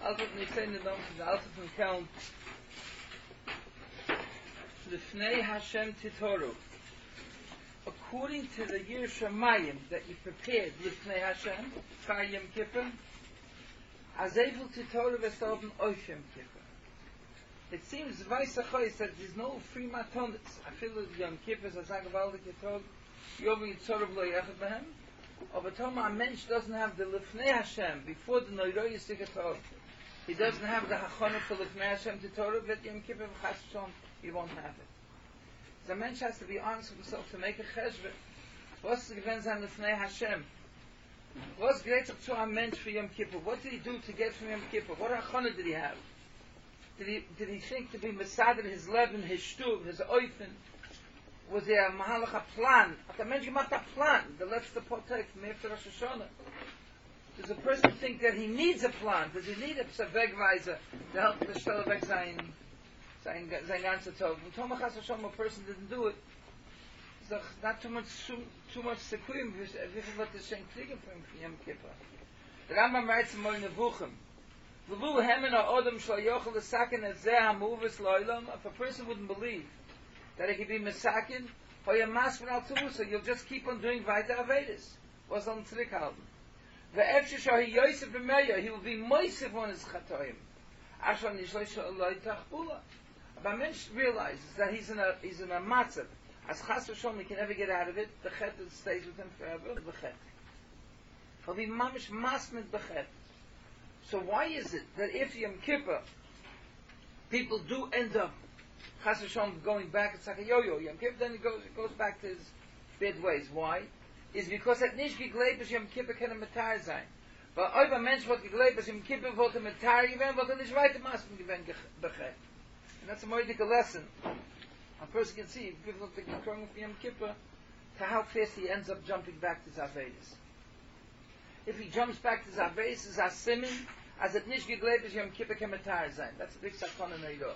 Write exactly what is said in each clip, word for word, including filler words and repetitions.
Altijd niet zijn de naam van de Alter van Kelm. Lifnei Hashem Titoru. According to the Yir Shamayim that you prepared Lifnei Hashem, for Yom Kippur, Azevel Titoru Vestoven Oif Yom Kippur. It seems Vaisachoy said there's no free matonis. I feel that Yom Kippur is a Zagavaldik Yitod, Yovi Yitzorov Lo Yechad Behem. Aber Toma, a mensch doesn't have the Lifnei Hashem before the Noiroi Yisikatov. He doesn't have the Hachonah for Lifnei Hashem to Torah, but Yom Kippur Chashon, he won't have it. The mensch has to be honest with himself to make a cheshbon. What's the Gevens on Lifnei Hashem? What's great up to a mensch for Yom Kippur? What did he do to get from Yom Kippur? What Hachonah did he have? Did he, did he think to be Mesader, his Levin, his Shtuv, his Oifen? Was there a Mahalach, a plan? At the mensch gemacht a plan. The letzte Potek from after Rosh Hashanah. Does a person think that he needs a plan? Does he need a Wegweiser to help the Stelweg sein, sein, sein ganze Tov? When Tomach Has Hashem, a person didn't do it, there's not too much, too, too much Sekuim, wie viel wird das schon kriegen von Yom Kippur? Der Rambam writes in Moin Nevuchim, V'vu hemen ha'odem shlo yochel l'saken et zeh ha'muvis lo'olam. If a person wouldn't believe that it could be mesakin, hoya masfer al turusa, you'll just keep on doing weiter Avedis. Was on Tzrik halten. Ve'efshe shahi yosef b'meya, he will be moisef on his chatoim. Ashon nishleisha aloi tachbula. But a mensch realizes that he's in a, he's in a matzav. As chas v'shom, he can never get out of it. The chet stays with him forever. The chet. He'll be mamish masmid b'chet. So why is it that if Yom Kippur, people do end up Chas v'shom going back, it's like a yo-yo. Yom Kippur, then it goes, it goes back to his bad ways. Why? Is because at nish gegleibt Yom Kippur can a metar sein. But if a mensch wird gegleibt Yom Kippur wird a metar given, wird er nicht weiter masken given bechet. And that's a moedical lesson. A person can see, if people don't think he's going for Yom Kippur, to how fast he ends up jumping back to Zavedis. If he jumps back to Zavedis, is a simin, as at nish gegleibt Yom Kippur can metar sein. That's a big sakon in Eido.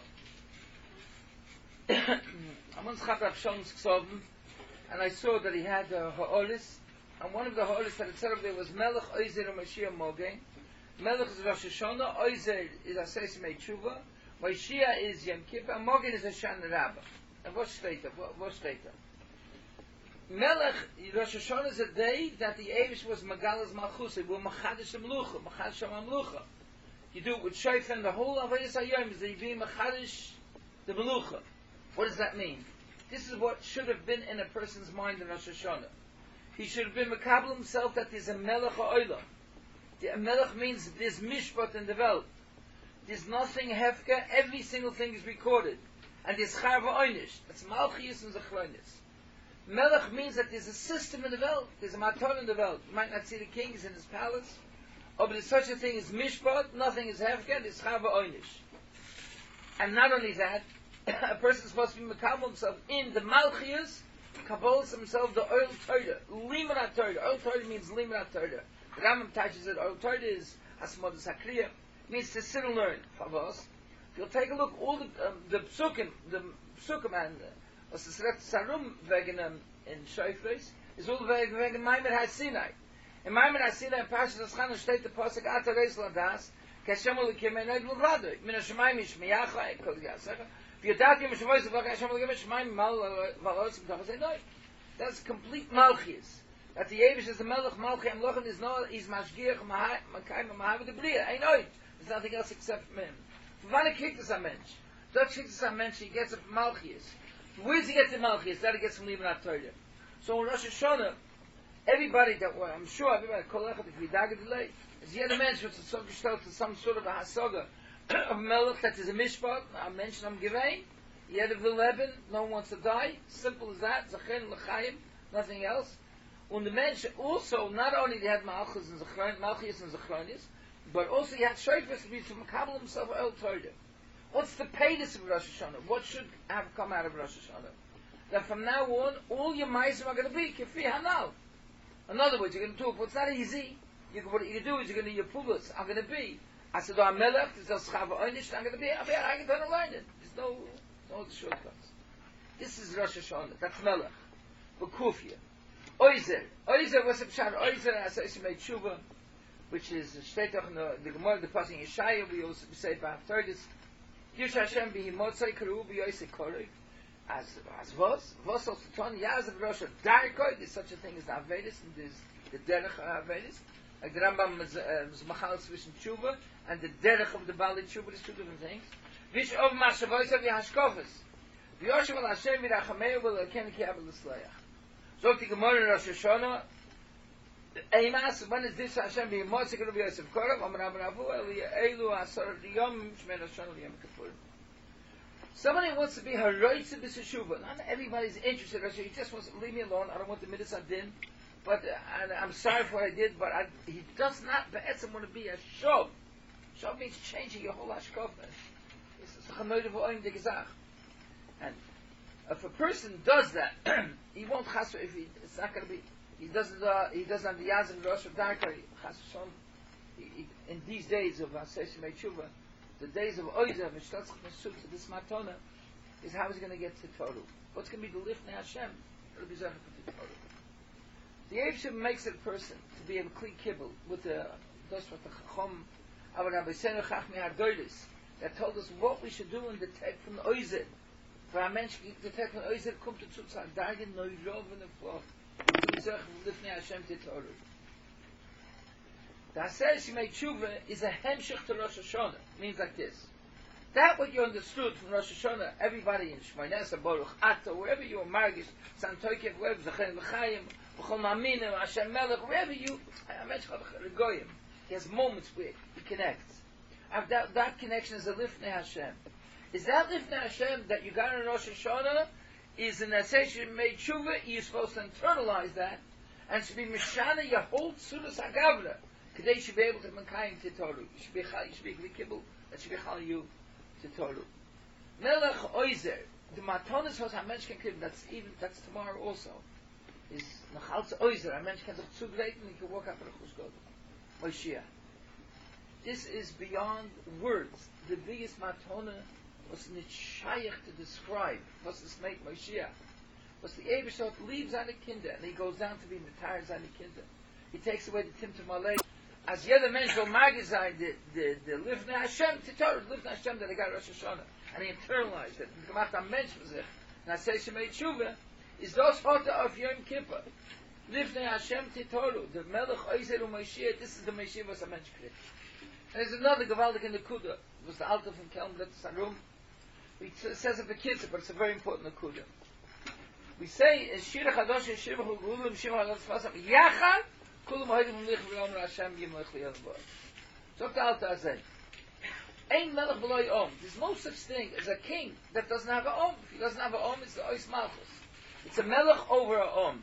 I'm on Rav Shon's Ksoven, and I saw that he had a ha'olis, and one of the ha'olis that it said up there was Melech Oizer Mashiach Mogen. Melech is Rosh Hashanah, Oizer is Aseis Meitshuva, Mashiach is Yom Kippur, and Mogen is Hashan Rabbah. And what state of? What, what state of? Melech, Rosh Hashanah is a day that the Eivish was Magalas Malchus, it was Machadish Amlucha, Machadish Amlucha. You do it with Shayf, and the whole Avayis Hayom is that you be Machadish the Melucha. What does that mean? This is what should have been in a person's mind in Rosh Hashanah. He should have been makabel himself that there's a melech ha'olam. The melech means there's mishpat in the world. There's nothing hefka, every single thing is recorded. And there's char v'oinish. That's malchius and zechlonis. Melech means that there's a system in the world. There's a maton in the world. You might not see the kings in his palace. Oh, but there's such a thing as mishpat, nothing is hefka, there's char v'oinish. And not only that, a person is supposed to be makabel himself in the malchius, kabols himself the oil Torah, limanat Torah. Oil Torah means limanat Torah. The Rambam touches it. Oil Torah is asmodas hakriya, means to sit and learn. Favos. If you'll take a look, all the um, the psukim, the psukim and was the select sarum wegen um, in Shofres is all wegen wegen Maimer HaSinai. In Maimer HaSinai, in Parshas Eschana, steht the pasuk Ata Reis Ladas, Kashem Elokim Enod L'Vado, Min HaShemayim Yishmiyacha, Kol Yasaka. That's complete malchus. That the Eivish is the melech malchi and lochen is no is mashgiach makayim mahav the bria. I know it. There's nothing else except from him. Vana kicked us a mensch. Dutch kicked us a mensch. He gets a malchus. Where does he get the malchus? That he gets from Limanat Torah. So in Rosh Hashanah, everybody that well, I'm sure everybody kollechet if we dagger delay is yet a mensch which is so gestellt to some sort of a hasaga. Of melech that is a mishpat, I mentioned I'm giving. Yet of eleven, no one wants to die. Simple as that. Zachen l'chaim, nothing else. And the mensch also not only they had malchus and zechron, malchus and zechronis, but also he had shofes to be to makabel himself el Torah. What's the paydas of Rosh Hashanah? What should have come out of Rosh Hashanah? That from now on, all your ma'asim are going to be kifi hanal. In other words, you're going to do it. What's not easy? You, what you can do is you're going to your pulas are going to be. I said, "Oh, melech, there's no schava oynish. I'm going to be. I'm going to learn it. There's no, no shortcuts. This is Rosh Hashanah. That's melech. But kufya, oizer, oizer was a pshat. Oizer, as I made tshuva. which is steht doch in the, the Gemara, the passing Yeshaya, we also say about third is Yush Hashem bihi motzai karu b'yoyse korek. As as was was also ton yaz of Rosh Darkoi. There's such a thing as the Avedis, and there's the Derech Avedis. Like the Rambam is machal zwischen Tshuva and the Derech of the Bali Tshuva. There's two different things. Vish of Mashavois of Yahashkofis. V'yoshem al Hashem v'rachameu v'leken ki abel l'slayach. So the Gemara in Rosh Hashanah. Eimas, when is this Hashem being more secure of Yosef Korov? Amar Abravu Elu Asar Yom Shmer Hashanah Yom Kippur. Somebody wants to be Haroitze B'Seshuva. Not everybody's interested. He just wants to leave me alone. I don't want the Midas Adin. But uh, and I'm sorry for what I did. But I, he does not be'etzim want to be a Shov. Shov means changing your whole Hashkafa. It's a Chanoid of Oim de Gezach. And if a person does that, he won't chas. If he, it's not going to be. He doesn't. Uh, he doesn't have the Yaz of Rosh of Darkar. In these days of Aseish Meitshuva, the days of Oizav and Shtatzach Mesut, this Matona, is how he's going to get to Torah. What's going to be the Lifnei Hashem? It'll be Zechah to Torah. The Eivshim makes a person to be a Kli Kibbel with the those what the Chacham Avad Rabbi Senu Chachmi Hadolis that told us what we should do in the text from Oizav. For a mensch, the text from Oizav come to Tzutz Dargen Noirov in the floor. The Aseret Shemei Tshuva is a hemshich to Rosh Hashanah. Means like this. That what you understood from Rosh Hashanah, everybody in Shmoynesa, Baruch Ato, wherever you are, Margish, Santoikev, wherever, Zachen V'chaim, V'chol Maminim, Hashem Melech, wherever you, Goyim, he has moments where he connects. And that, that connection is a Lifnei Hashem. Is that Lifnei Hashem that you got in Rosh Hashanah? Is an ascension made tshuva, you're supposed to internalize that, and should be mishana your whole tzudas hagavra. Today you should be able to mankayim to Torah. You should be you should be kibble, that should be chal you to Torah. Melech oizer, the matonis hos hamensh can kibble. That's even that's tomorrow also. Is nachalz oizer. A mensch can doch zugreiten and he can walk up for the chus Moshiach. This is beyond words. The biggest matona was nicht shaykh to describe what's this make Moshiach. Was the Ebershot leaves on the kinder and he goes down to be Matars on the kinder. He takes away the Tim to Malay. As jeder Mensch will magazine the the the Lifnei Hashem to Torah, Lifnei Hashem that they got Rosh Hashanah, and he internalized it. And gemacht am Mensch for sich. And I say Shemei Tshuva is those Hota of Yom Kippur. Lifnei Hashem to Torah, the Melech Oizer Moshiach. This is the Moshiach was a Mensch krit. And there's another Gavaldik in the Kuda. It was the Alta from Kelm that Sarum. It says it for kids, but it's a very important Nakuda. We say, Shira Chadosh and Shira Chugulim, Shira Chadosh Fasam, Yachad, Kulam Hadim Lich V'Yom Hashem Yim Lich V'Yom So the Alta Azay. Ein Melech B'Loi Om. There's no such thing as a king that doesn't have a Om. If he doesn't have a Om, it's the Ois Malchus. It's a Melech over a Om.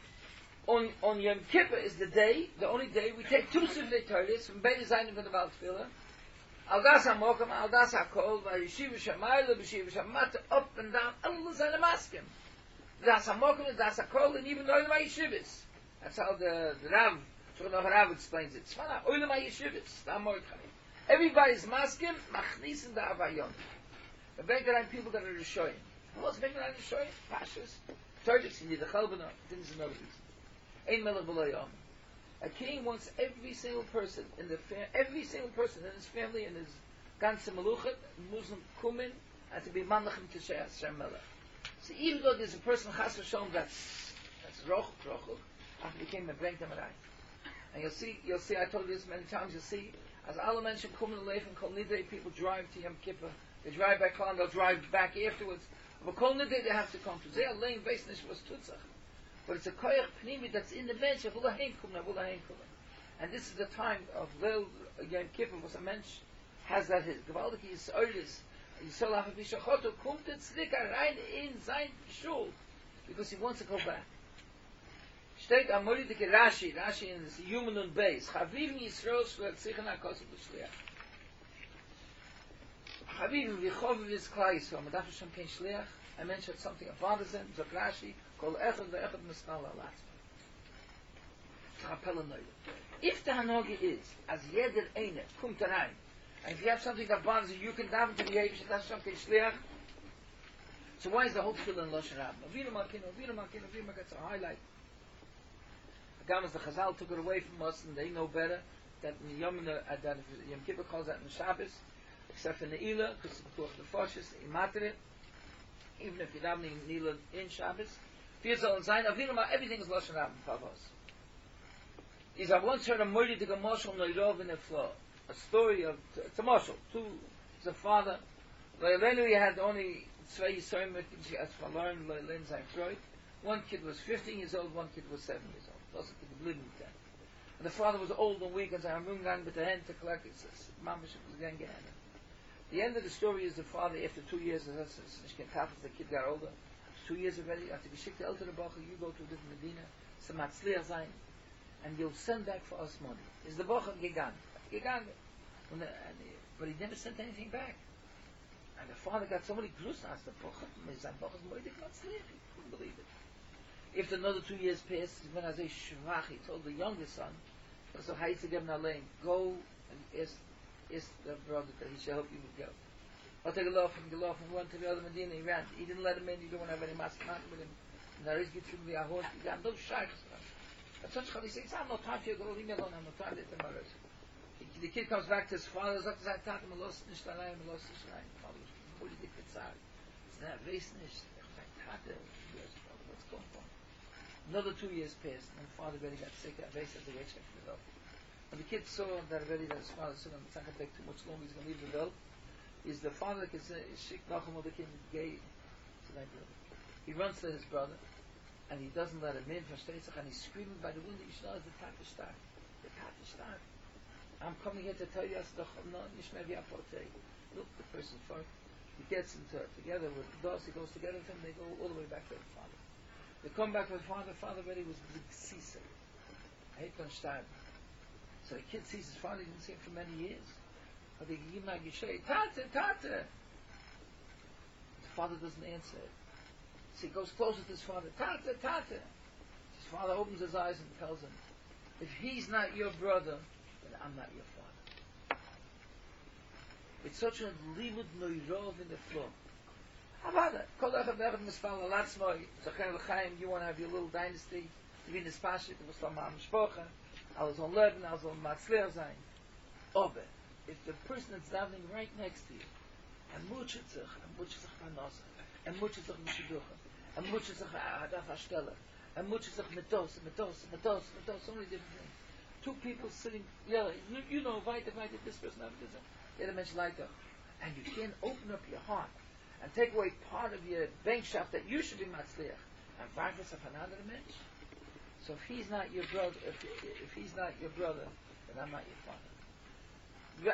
On, on Yom Kippur is the day, the only day, we take two Sivnei Torahs from Beis Zaynim from the Baal Tefillah, Al das HaMokam, Al das HaKol, V'Yeshiva Shamayla, V'Yeshiva Shamata, up and down, all is on the maskim. Das HaMokam, Das HaKol, and even Oilam HaYeshivas. That's how the, the Rav, Shulchan Rav explains it. Tzvana, Oilam HaYeshivas, the Mordechai. Everybody's maskim, Machnisim da Avayon. The Bengaran people that are Rishoyim. Who was Bengaran Rishoyim? Pashas. Turdics, you need the Chalbana, things and others. Ein Melech B'Lo Yom. A king wants every single person in the fa- every single person in his family and his ganze Meluchet, Muslim Kumin, and to be Manlachim to Hashem Melech. So even though there's a person Chas V'Shalom that's that's Roch Rochuk, after he came and bring them right. And you'll see, you'll see. I told you this many times. You'll see as Allah mentioned Kumin Leif and Kol Nidei, people drive to Yom Kippur. They drive back home. They'll drive back afterwards. But Kol Nidei they have to come to. They are laying base was Tutzach. But it's a koyach pnimi that's in the mensch of ulahein kumna, ulahein kumna. And this is the time of Leil Yom Kippur, was a mensch has that his gewaldige Yisraelis, Yisrael HaFishachoto, kumt et tzlika rein in sein shul, because he wants to go back. Steht am Moridike Rashi, Rashi in this human and base, Chavivim Yisrael shlet sichen HaKosov L'shliach. Chavivim v'choviv is Klal Yisrael, Madaf Hashem kein shliach, a mensch had something that bothers him, Zok Rashi, if the hanogi is as jeder eine kommt rein, and if you have something that bothers you, you can daven to the Yevish, that's something shliach. So why is the whole tefillah in Lashon Rab? Avinu Malkinu, Avinu Malkinu, Avinu Malkinu, gets a highlight. Agamas the Chazal took it away from us, and they know better. that in Yom, uh, that Yom Kippur calls that in Shabbos, except for Ne'ilah, because of the Foshes, Imatrit, even if you're not in Ne'ilah in Shabbos. Vierzol and Zayin, Avinuma, everything is Lashon Rab and Pavos. Is I once heard a Murdi to Gamoshel Noirov in the floor. A story of, it's a Moshel, two, it's a father. Leilenu, he had only Tzvei Yisrael, she has verloren, Leilen Zayin Freud. One kid was fifteen years old, one kid was seven years old. Those are the living then. And the father was old and weak, and said, I'm running with the hand to collect it. Says, Mama, she was going to get it. The end of the story is the father, after two years, the kid got older. Two years already, after you shik the elder Bacha, you go to a different Medina, it's a Matzliach Zayin, and you'll send back for us money. Is the Bacha gegangen? Gegangen. And the, and the, but he never sent anything back. And the father got so many grus as the Bacha, his Bacha's moedik Matzliach, he couldn't believe it. After another two years passed, when I say Shvach, he told the youngest son, so Hayes to give him a lane, go and ask, ask the brother that he should help you with go. I'll take a laugh and go off and went to the other Medina, he ran. He didn't let him in, he didn't want to have any mask with him. And there is get through the Ahot, he got no shaykhs. At such time he says, I have no time for you, go leave me alone, I have no time to get the mothers. The kid comes back to his father, sagt, sagt, Tate, me los nicht allein, me los nicht allein. Father, wo die dicke Zahl? It's not, weiß nicht. Ich sag, Tate, what's going on? Another two years passed, and father really got sick, I weiß, as a wage check for the dog. When the kid saw that already that his father said, it's not going to take too much longer, he's going to leave the dog. Is the father that can say, Shik Nachum of the kid gay to that brother. He runs to his brother, and he doesn't let him in for Shtetzach, and he's screaming by the window, you should know, the Tate Shtar. The Tate Shtar. I'm coming here to tell you, no, look, the person's far. He gets into it together with the dogs, he goes together with him, they go all the way back to the father. They come back with the father, the father already was big Sisa. I hate to understand. So the kid sees his father, he didn't see him for many years. But they give him a gishay, Tate, Tate! The father doesn't answer it. So he goes closer to his father, Tate, Tate! His father opens his eyes and tells him, if he's not your brother, then I'm not your father. It's such a limud noirov in the floor. How about it? You want to have your little dynasty, you mean this pashit, it was from Mishpocha, I was on Lebanon, I was on Matzliach Zayin. Obe, if the person that's davening right next to you, and muchitzach, and muchitzach panosach, and muchitzach mishiducha, and muchitzach hadaf hashtela, and muchitzach metos, metos, metos, metos, so many different things. Two people sitting, yeah, you, you know, weiter, weiter, this person, that person, the other mensch leiter. And you can't open up your heart and take away part of your bank shop that you should be matzliach, and vargas of another mensch. So if he's not your brother, if, if he's not your brother, then I'm not your father. You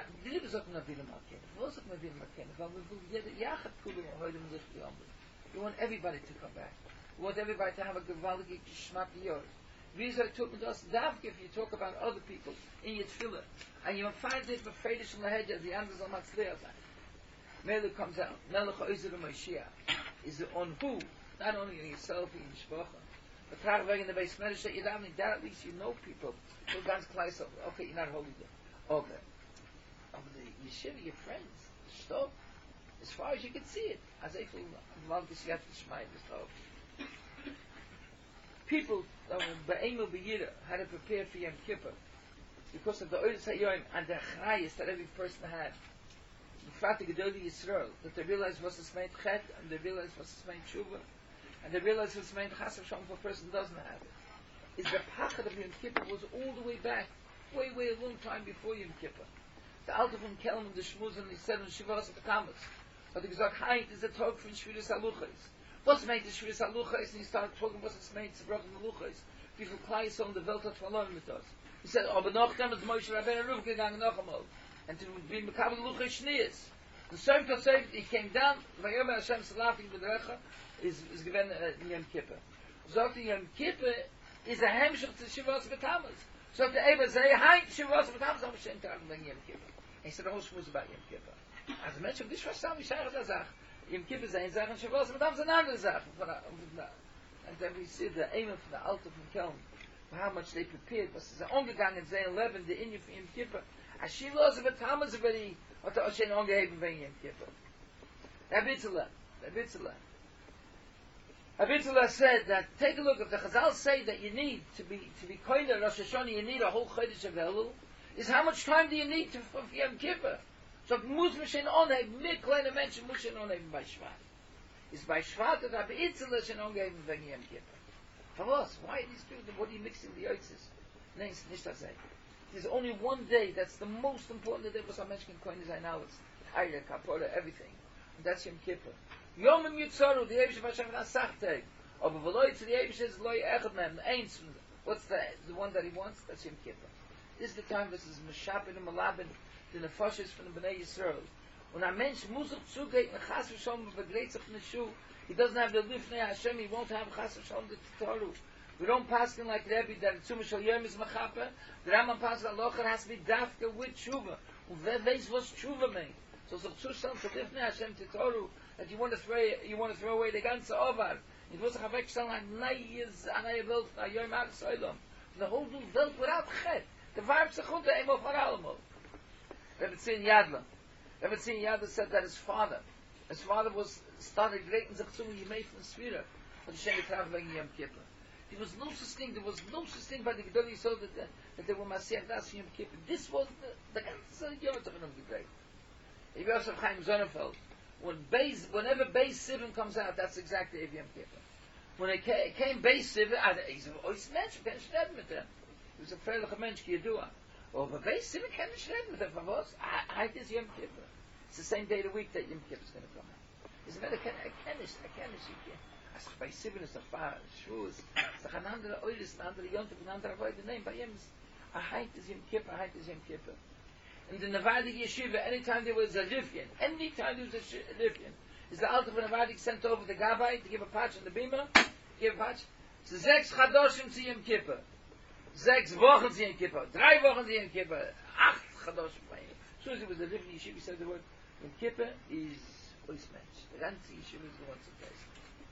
want everybody to come back. You want everybody to have a gewaltige geschmack yours. Visa took with us davke if you talk about other people in your tefillah, and you find it for Fredish and Lahedja, the others are Matzliach. Melech comes out. Melech Oizer Mashiach is on who? Not only in yourself and your Shpocha, but Trachweg in the base Medish that you're davening. That at least you know people. So ganz kleis, okay, you're not holy there. Okay. Of the yeshiva, your friends, stop. As far as you can see it. As I feel, love this yet to Shmai, stop. People that were Be'emel B'yira had to prepare for Yom Kippur because of the Oiz HaYoim and the Achrayis that every person had. The fact that Gedoli Yisrael, that they realized what's this main Chet, and they realized what's this main Tshuva, and they realized what's this main Chasav Shalom if a person doesn't have it. Is the Pachad of Yom Kippur was all the way back, way, way a long time before Yom Kippur. The Alter from Kelm and the Shmuz and the seven Shivas of the Kamas. But the Gezak Haint is a talk from Shviris Haluchais. What's made the Shviris Haluchais? And he started talking what's made the Brach Haluchais. People Klai on the Welt hat verloren with us. He said, aber noch dem ist Moshe Rabbeinu Ruf gegangen noch einmal. And to be Mekabel Haluchais Shnias. The same concept, he came down, Vayomer Hashem Salafim B'derecha, is, is given in Yom Kippur. Sagt Yom Kippur is a Hemshach to Shivas B'Tamas. So the Eber say, hi, Shivas B'Tamas, I'm Shem Tag Yom Kippur. He said, oh, Shmuz about Yom Kippur. As a mention, this was some Shayach Lazach. Yom Kippur is eine Sache, and Shavuos B'Tamas is another Sache. And then we see the aim of the Alter from Kelm, how much they prepared, was es angegangen, Zeh eleven, the Inyan for Yom Kippur. As Shivas B'Tamas already, what the Oshen angeheben wegen Yom Kippur. Abitzallah, Abitzallah. Abitzallah said that, take a look, if the Chazal say that you need to be, to be koiner Rosh Hashanah, you need a whole Chodesh of Elul, is how much time do you need to for Yom Kippur? So muss man schon anheben, mit kleinen Menschen muss schon anheben bei Shvat. Is by Shvat that Rabbi Itzel schon angeben wegen Yom Kippur. For us, why are these people, what are you mixing the oitzes? Nein, it's nicht das sein. There's only one day that's the most important day was a mensch can coin is ein alles. Heile, Kapora, everything. And that's Yom Kippur. Yom Im Yitzoru, the Eibusha Hashem Nasachteg. Aber Veloy to the Eibusha is Loy Echad Mem, Eins. What's the, the one that he wants? That's Yom Kippur. This is the time this is Meshapin and Malabin, the Nefoshes from the Bnei Yisrael. When a mensch muss sich zugehen, Chas V'Shalom, begleit sich in the Shu, he doesn't have the Lifnei Hashem, he won't have Chas V'Shalom the Toru. We don't pass him like Rebbe, that Tzuma Shal Yom is Machaper. The Rambam passes that Locher has to be Dafka with Tshuva. And wer weiß was Tshuva means. So sich zustand zu Lifnei Hashem to Toru, that you want to throw, you want to throw away the ganze Ovar. It was a wegstellen ein neues, a neue Welt, a Yom Achs Olam. The whole new Welt without Chet. The Varb sich unter einmal vor allem. Rebbe Tzin Yadla. Rebbe Tzin Yadla said that his father, his father was started greating sich zu Yemei from Sphira. Und Hashem getragen wegen Yom Kippur. There was no such thing, there was no such thing by the Gedolei Yisrael that, that, that they were Mashiach Das Yom Kippur. This was the, the ganze Yom Tov of the great. If you also have Chaim Sonnenfeld, when Beis, whenever Beis Sivim comes out, that's exactly Yom Kippur. When it came, came Beis Sivim, he's an ois mensch, you can't shred with him. He was a freiliche mensch, ki yadua. Oh, but Beis Sivim can't shred with him, for what? I this Yom Kippur. It's the same day of the week that Yom Kippur is going to come out. It's a matter, I can't, I can't, as bei Sivin ist der Fall, Schuss, es ist ein anderer Eulis, ein anderer Jontef, ein anderer Weide, nein, bei ihm ist, a height is Yom Kippur, a height is Yom Kippur. In the Navadik Yeshiva, anytime there was a Rifyan, anytime there was a Rifyan, is the Alter of Navadik sent over the Gabbai to give a patch on the Bima, give a patch, so sechs Chadoshim zu Yom Kippur, sechs Wochen zu Yom Kippur, drei Wochen zu Yom Kippur, acht Chadoshim bei ihm. So as it was the Rifyan Yeshiva, he said the word, Yom Kippur is Ois Mensch, the ganze Yeshiva is the one to place.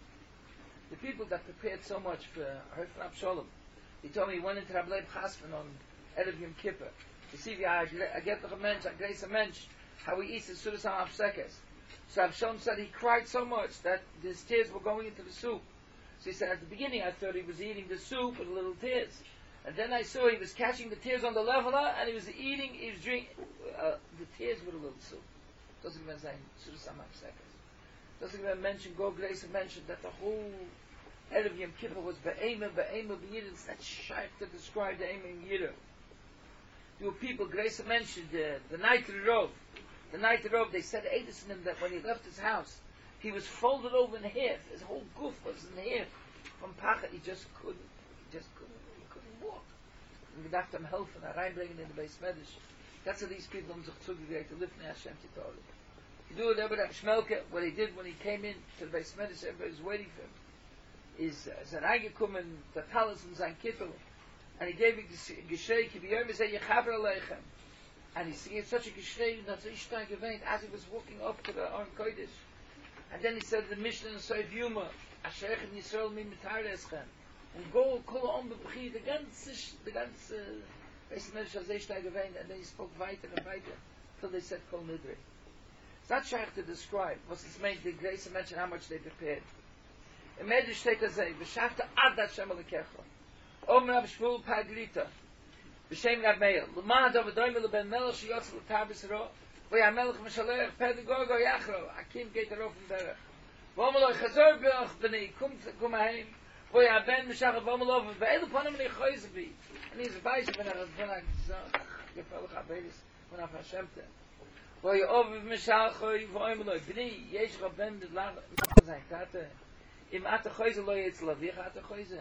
The people that prepared so much for Herfan Abshalom, he told me he went into Rabbi Leib Chasman on Erev Yom Kippur to see if I get the mensch, I grace a mensch, how he eats the Sudas HaMapsekes. So Abshalom said he cried so much that his tears were going into the soup. So he said at the beginning I thought he was eating the soup with little tears. And then I saw he was catching the tears on the leveler and he was eating, he was drinking uh, the tears with a little soup. Doesn't even say Sudas HaMapsekes. Doesn't even mention, go grace and mention that the whole Erev Yom Kippur was Be'ema, Be'ema, Be'yidin. It's not shy to describe the Ema in Yidin. There were people, grace mentioned, uh, the night of the Rov. The night of the Rov, they said Edison him that when he left his house, he was folded over in half. His whole goof was in half. From Pachat, he just couldn't, he just couldn't, he couldn't walk. And we dacht him helfen, a reinbringen in the Beis Medrash. That's what these people um sich zugegeben to lift Hashem to Torah. You do whatever that Shmelke, what he did when he came in to the Beis Medrash, everybody was waiting for him. Is sein eingekommen, der Talis in sein Kittel, and he gave a Geshrei, ki b'yom yizeh yechaber aleichem. And he gave such a Geshrei, that he started gewähnt, as he was walking up to the Aron Kodesh. And then he said the Mishnah in Soif Yuma, Asherech in Yisrael mi mitar eschem. And go, kol on bebchi, the ganze, the ganze, Beis Medrash, as he started gewähnt, and then he spoke weiter and weiter, till they said kol nidrei. It's not shaykh to describe what's this meant, the grace and mention how much they prepared. In Medrash steht er sei, V'shafta ad Hashem alekecha. Om Rav Shmuel Paglita. V'shem Rav Meir. L'mad of Adoyim l'ben melech sheyotz l'tabis ro. V'ya melech m'shalech pedagogo yachro. Akim geht er auf den Berech. V'om lo chazor b'ach b'nei. Kum kum aheim. V'ya ben m'shachat v'om lo v'eil uponim li choyz bi. And he's a baish ben a ben a gefalach abelis ben a Hashemte. V'ya ov m'shachat v'om lo b'nei. Yesh rabben d'lach sein tate. Im Ate Choyze lo jetzt lavich Ate Choyze.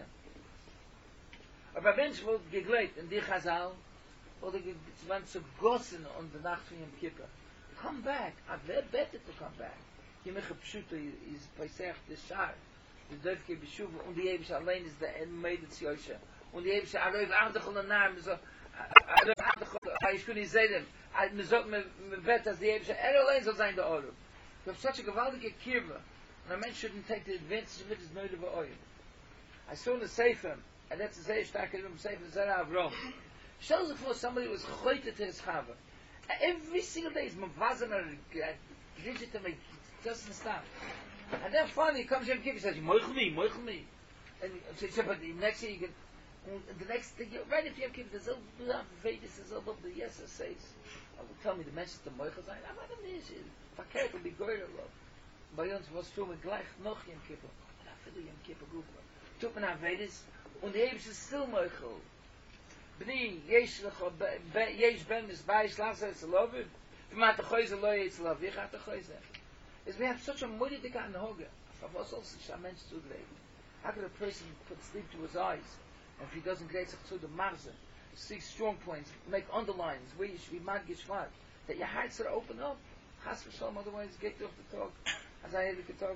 Aber wenn es wohl geglebt in die Chazal, oder es waren zu gossen on the Nacht von Yom Kippur. Come back. Aber wer betet to come back? Die Meche Pshuto is Pesach des Shar. Die Dövke Beshuva und die Ebisch allein ist der Meiditz Yoshe. Und die Ebisch Aröv Ardechol an Naam, so Aröv Ardechol, ich kunne sehen, mir sagt, mir bet, dass die Ebisch, er allein soll sein der Oruv. You have such a gewaltige Kirve. And a man shouldn't take the advantage of it as noid of oil. I saw in the Sefer, and that's the Sefer Shtak in the Sefer Zera Avrom. Shows for somebody who was choyte to his chava. Every single day he's mavazan or digit him, it doesn't stop. And then finally he comes Yom Kippur, he says, moich me, moich me. And he said, but the next year you can, the next thing, you right if you have kids, there's a little Vedas, there's a little bit yes it says. I will tell me the message to Moichel sein. I'm not a mission. Verkehrt will be goyer love. Bei uns was tun wir gleich noch Yom Kippur. Da für Yom Kippur gut. Tut man Vedas und die Hebes ist still Moichel. Bni yesh lecho yesh ben misbay shlasa es love. V'mat khoyze lo yetz love. Ich hat khoyze. Is we have such a muddy dik an hoge. Of was also a mensch zu leben. How could a person put sleep to his eyes? And if he doesn't get to the marza, see strong points, make underlines where you should be mad gishvat, that your hearts are open up. Chas v'shalom, otherwise get off the talk. As I hear the talk,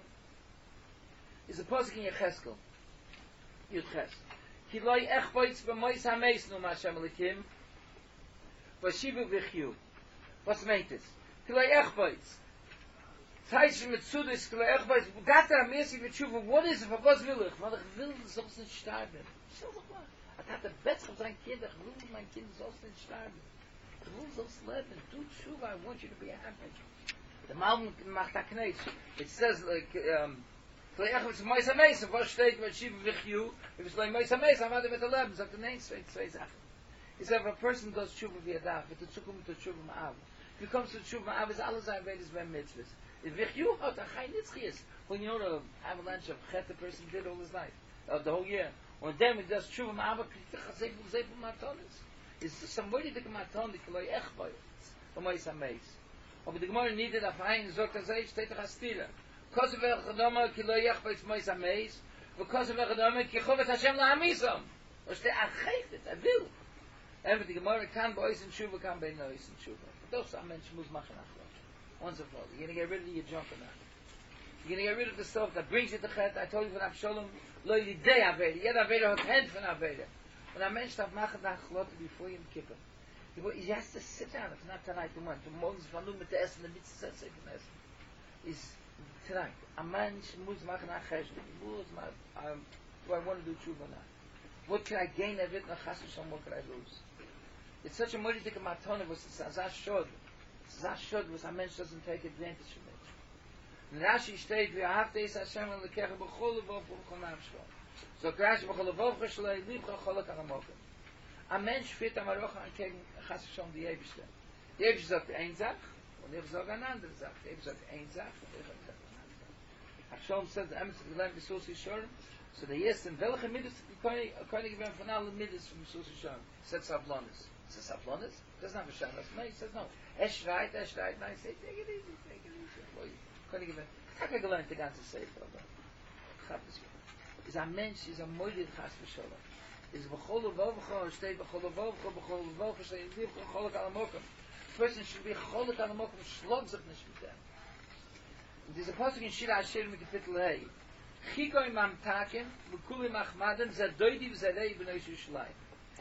is a posik in Yecheskel. Yudches. Ki loy echboitz b'mois hameis nu Hashem elikim, v'shivu v'chyu. What's meint this? Ki loy echboitz. Taish mitzudis ki loy echboitz. Gata amesi v'tshuva. What is it? Was will ich? Weil ich will, soll's nicht sterben. Stell doch mal. Ich hatte Betz auf sein Kind. Ich will, mein Kind soll's nicht sterben. Ich will, soll's leben. Do tshuva. I want you to be happy. The Malm macht a knetz. It says like, um, Vielleicht ist Meisa Meisa, was steht mit Shiva Vichyu? If it's like Meisa Meisa, I'm out of it eleven. So the name says, says He said, if a person does Tshuva v'yadav, if it's Tzukum to Tshuva Ma'av, if he comes to Tshuva Ma'av, it's all his Ayurvedas ben mitzvahs. If Vichyu, hot a Chai Nitzchias. When you know the avalanche of Chet the person did all his life, uh, the whole year. When then he does Tshuva Ma'av, kriegt er Chazepul Zepul Matonis. It's somebody that can Matonis, Kiloi Echboy, or Meisa Meis. Aber die Gemara needed a fine, sagt er sei, steht er Chastira. Because of Echadoma, ki lo yachbetz mois ameis, because of Echadoma, ki chovet Hashem la'amisam. Was der achayt it, I will. And the Gemara can boys in Tshuva, can be noise in Tshuva. Those are mentioned, muss machen achlosh. Once and for all. You're going to get rid of your junk now. You're going to get rid of the stuff that brings you to Chet. I told you from Abshalom, lo yidei Aveda. Yed Aveda hat hand von Aveda. When a mensch darf machen achlot before Yom Kippur, he has to sit down. It's not tonight, tomorrow. Tomorrow's van nu mit der Essen, the mitzvah says from Essen. Is tonight. A man muss machen a cheshbon. Muss ma, um, do I want to do tshuva now? What can I gain of it? What can I lose? It's such a modidik matona was Zaz Shod. Zaz Shod was a mensch doesn't take advantage of it. And Rashi steht, wir hafte is Hashem and lekecha b'chol levov b'chol nafshol. So Rashi b'chol levov b'chol libcha cholak alamokim. A mensch führt am Arocha an gegen Chas Hashem die Eibishter. Die Eibishter sagt ein Sach, und ich sage eine andere Sache. Die Eibishter sagt ein Sach, und ich sage Hashem said the Emes of the land Besus Yishorim. So the yes in welche Midas Koenig ben von alle Midas from Besus Yishorim. Said Sablonis. Says Sablonis? Doesn't have a Shabbos. No, he says no. Er schreit, er schreit. No, he says, take it easy, take it easy. Koenig ben. Ich habe gelernt die ganze Sefer. Ich habe das gelernt. Is a Mensch, is a Moidid Chas V'Sholem. Is b'chol uvovcha, steht b'chol uvovcha, b'chol uvovcha, steht b'chol alamokim. The person should be cholik alamokim, schlag sich nicht mit them. There's a pasuk in Shira Asher in Kapitel Hey. Chikoi mamtakim, v'kuli machmadim, zadoidi v'zadei b'nei Yerushalayim.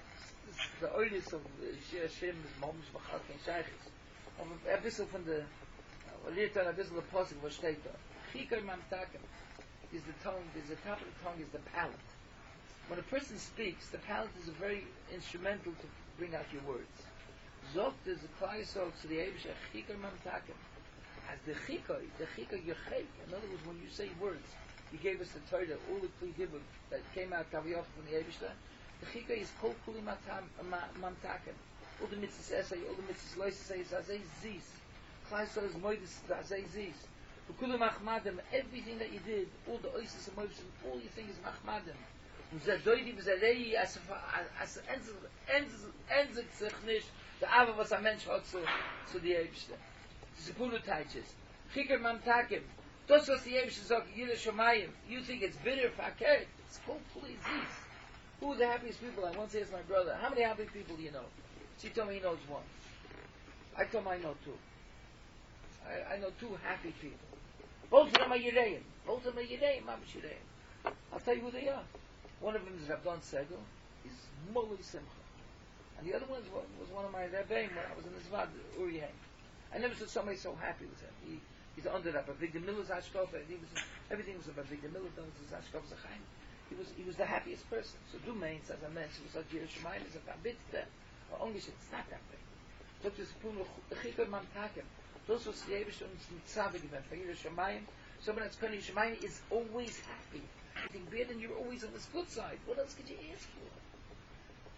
The oldest of Shira Asher is Mohamed B'chal Ken Shaychis. A bissel von the, a little a bissel of the pasuk was steht da. Chikoi mamtakim is the tongue, is the top of the tongue is the palate. When a person speaks, the palate is a very instrumental to bring out your words. Zogt is a klai-sok to the Eibush, Chikoi mamtakim. As the chikoi, the chikoi yechek. In other words, when you say words, you gave us the Torah, all the kli dibur that came out kaviyot from the Eibishter. The chikoi is kol kuli mamtakim. All the mitzvahs essay, all the mitzvahs lois say is azay zis. Klai so is moedis azay zis. V'kuli machmadim, everything that you did, all the oises and moedis, all you think is machmadim. V'zadoidi v'zadei as as enzig sich nicht. The ava was a mensch hat zu zu the Eibishter. Zipulu Taiches. Chikar Mamtakim. Das was the Eibishter sagt, Yideh Shomayim. You think it's bitter for Akert. It's called Pulizis. Who are the happiest people? I once asked my brother, how many happy people do you know? She told me he knows one. I told him I know two. I, I know two happy people. Both of them are Yireim. Both of them are Yireim. Mamash Yireim. I'll tell you who they are. One of them is Rabban Segel. He's Molly Simcha. And the other one was, was one of my Rebbeim when I was in the Zvad, Uri Haim. I never saw somebody so happy with him. He, he's under that Bavigda Miller's Ashkofa. Everything was about Bavigda Miller, done his Ashkofa Zachaim. He was he was the happiest person. So do means, as I mentioned, was like Yerushalayim is a bit there. Or only it's not that way. So to spoon the Chikar Mamtakim. Those was the Yevish and Tzavik event for Yerushalayim. Someone that's calling Yerushalayim is always happy. You think better than you're always on this good side. What else could you ask for?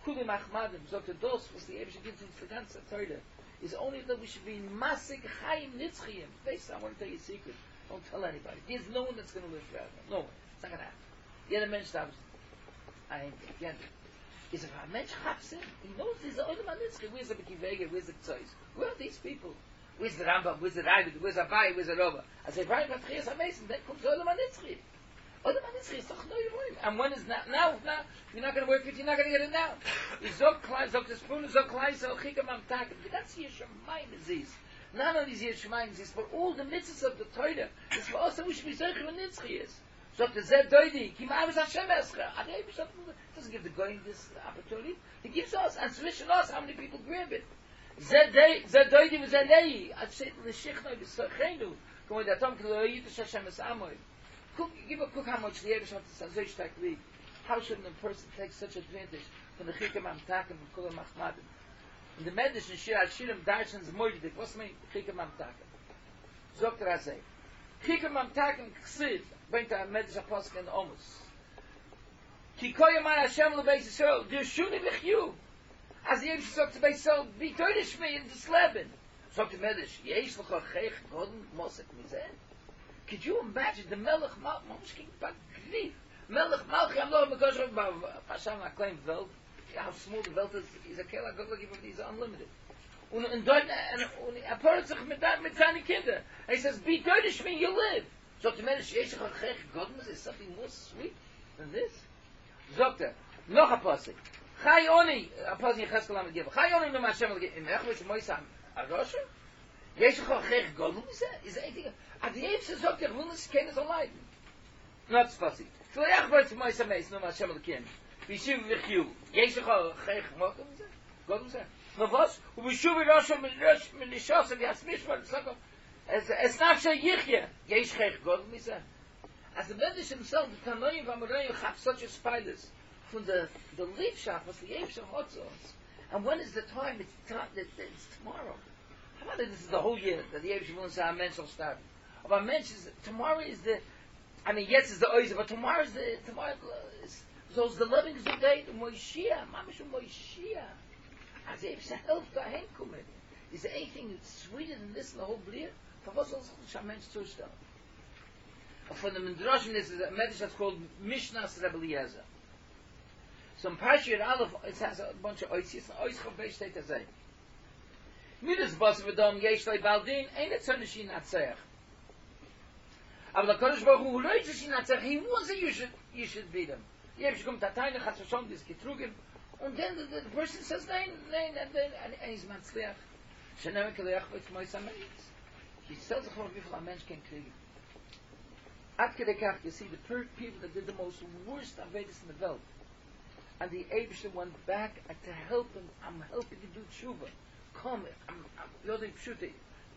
Kulim Achmadim, sagt er, das, was die Ebeshe gilt uns the ganze Teure, is only that we should be Masik Chaim Nitzchiyim. Basically, I want to tell you a secret. Don't tell anybody. There's no one that's going to live forever. No one. It's not going to happen. Jeder Mensch darf ein Kind. Is if a Mensch chaps him, he knows there's the Olam HaNitzchi. Where's the Bekivege? Where's the Ktsois? Where are these people? Where's the Rambam? Where's the Ravid? Where's the Abai? Where's the Rova? As if Rambam Patchias HaMesim, then comes the Olam HaNitzchi. Olam HaNitzchi is doch no Yeroim. And when is not now? Now, you're not going to work with it, you're not going to get it now. Is Zok Klai, Zok the Spoon, Zok Klai, Zok Chikam Am Takim. That's Yeshamayim Aziz. None of these Yeshamayim Aziz, but all the mitzvahs of the Torah, it's for us that we should be Zerchim and Nitzchi is. Zok the Zed Doidi, Kim Avis Hashem Escha. Doesn't give the going this opportunity. He gives us, and switching us, how many people grab it. Zed Doidi was Alei. I'd say to the Shechna, B'Sachenu, going to Atom Kilo Yidush Hashem Es Amoy. Give a cook how much the Yevish wants to say, Zoishtak Li. How should a person take such advantage from the Chikim Am Takim and Kulam Achmadim? In the Medish and Shir Hashirim Darshan's Moidik, what's the mean? Chikim Am Takim. Zokter Azay. Chikim Am Takim Ksid, bringt a Medish Apostle in Omus. Ki koyamai Hashem lebeis Yisrael, dir shuni v'chyu. As the Yevish sagt to Beis Yisrael, be toidish me in this Leben. Zokter Medish, yesh l'chor cheich godin mosek mizeh. Could you imagine the Melech Malch, Mamash King Bagriv, Melech Malch, I'm not because of Hashem acclaimed Welt, how small the Welt is, is a Kela, God will give him these unlimited. Und in Deutsch, and er pört sich mit seinen Kindern. And he says, be Deutsch me, you live. Sagt der Mensch, Yeshach HaChech, God is something more sweet than this. Sagt er, noch a Pasik. Chai Oni, a Pasik Yecheskel Lamed Geba, Chai Oni, Mama Hashem, in Echwish, Moisam, Arosha? Yeshach HaChech, God is anything. At the age of Zok, the Willis Ken is alive. Not Spasi. So the Achbar to Moisa Meis, no Hashem Lekim. Vishiv Vichyu. Yeshach HaChech, Mokum is it? God is it? No was? Ubishuv Rosham Milishos and Yasmishma, Soko. Es Nafsha Yichya. Yeshach, God is it? As the Medish himself, the Tanoim Vamoreim have such a spiders from the the leaf shop was the age of hot zones. And when is the time? It's, time, it's tomorrow. How about this is the whole year that the Yeshach will say our men shall start? Of our mentions, tomorrow is the, I mean, yes, it's the Oiz, but tomorrow is the, tomorrow is, so it's the living is the day, the Moishia, Mamish Moishia. As if it's a help to Henkumet. Is there anything that's sweeter than this in the whole Bria? For what's also Shamen's Tushtel? For the Midrashim, this is a medish that's called Mishnas Rebbe Eliezer. So in Parashiyat Aleph, it has a bunch of Oiz, it's an Oiz Chavei Shtei Tazei. Midas Bas V'dom Yesh Lei Baldin, Ein Etzonishim Atzeach. Aber der Kodesh Baruch Hu leut sich in Atzach, he wants that you should, you should beat him. You have to come to Tayne, Chatz Vashom, this Kitrugen, and then the, the, the person says, nein, nein, and then, and, and he's Matzliach. Shenem Keleach V'etz Mois HaMeitz. He tells the Chor Bifel, a mensch can kriegen. At Kedekach, you see the per- people that did the most worst Avedis in the world. And the Eibishter went back and to help him, I'm helping you do tshuva. Come, I'm, I'm, you're the Pshute.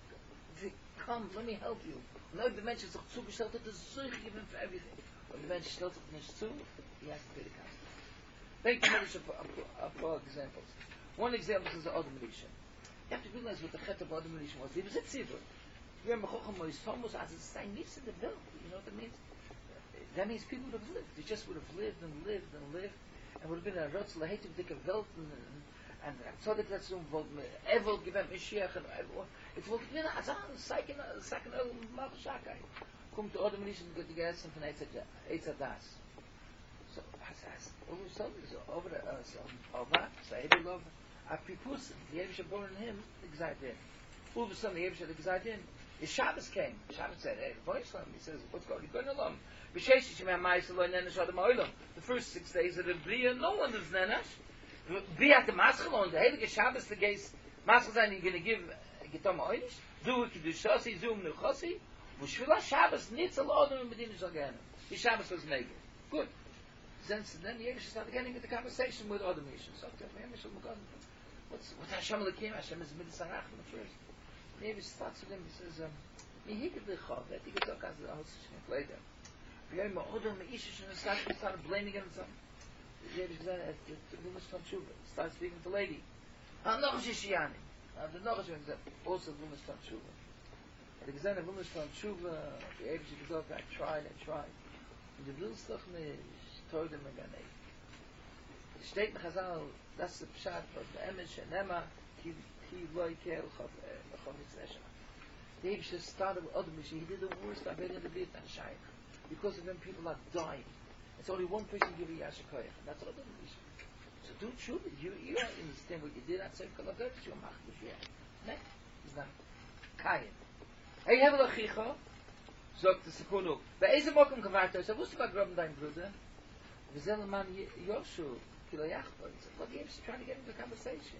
Come, let me help you. No, the Mensch is doch zugestellt, that is so given for everything. When the Mensch stellt sich nicht zu, he has to pay the cost. Thank you very much for examples. One example is the Adam Rishon. You have to realize what the chet of Adam Rishon was. He was a tzivur. Remember, Chocham Mois Thomas as a Steinitz in the belt. You know what that means? That means people would have lived. They just would have lived and lived and lived, and would have been a Rotz Lahetiv Dik a Welt and and Tzodik that's um volt Evil given Mashiach and it will be a second second Malchakai. Come to Adam Rishon get the gas and from Eitz Das. So as all of a sudden is over the so over so every love a pipus the Yevsha born in him exactly. All of a sudden the Yevsha exactly in the Shabbos came. Shabbos said, hey, voice him. He says, what's going on? Going along. The first six days of the Bria, no one does Nenash. Be at the Maschalon, the Heilige Shabbos, the gays, Maschalon, you're going to give Gitom Oinish, do it to do Shossi, Zoom Nuchosi, Vushvila Shabbos, Nitzel Odom in Medina Zalganim. The Shabbos was naked. Good. Then, then Yevish started getting into the conversation with other nations. What's what's Hashem Lakim? Hashem is Mitzarach in the first. Yevish starts with him, he says, um, Mihik the Chov, that he gets up as the host later. V'yom Odom Meishish and started blaming himself. Yevish said, the woman from Tshuva, started speaking to the lady. Ah, noch Shishiyani. The noch Shishiyani also the woman from Tshuva. And he said, the woman from Tshuva, the Yevish goes up, I tried, I tried. And the Vil Stochne told him again, Steht in Chazal, that's the pshat of the Emesh and Emma, he loy kel chavetz neshama. The Eibusha started with Adam He did the worst I've been in the bit and Shaykh. Because of him, people are dying. It's only one person giving Yasha Koyach, and that's Adam Misha. So do tshuva. You you don't understand what you did. That's Seif Kaladosh. You're machlish. Yeah. No, he's not. Kayin. Hey, have a lachicha. Sagt the Sekunu. Be'ezem mokum kavarto. So what's about grabbing dein Bruder? V'zel man Yoshu kilayachba. He said, look, he's trying to get into the conversation.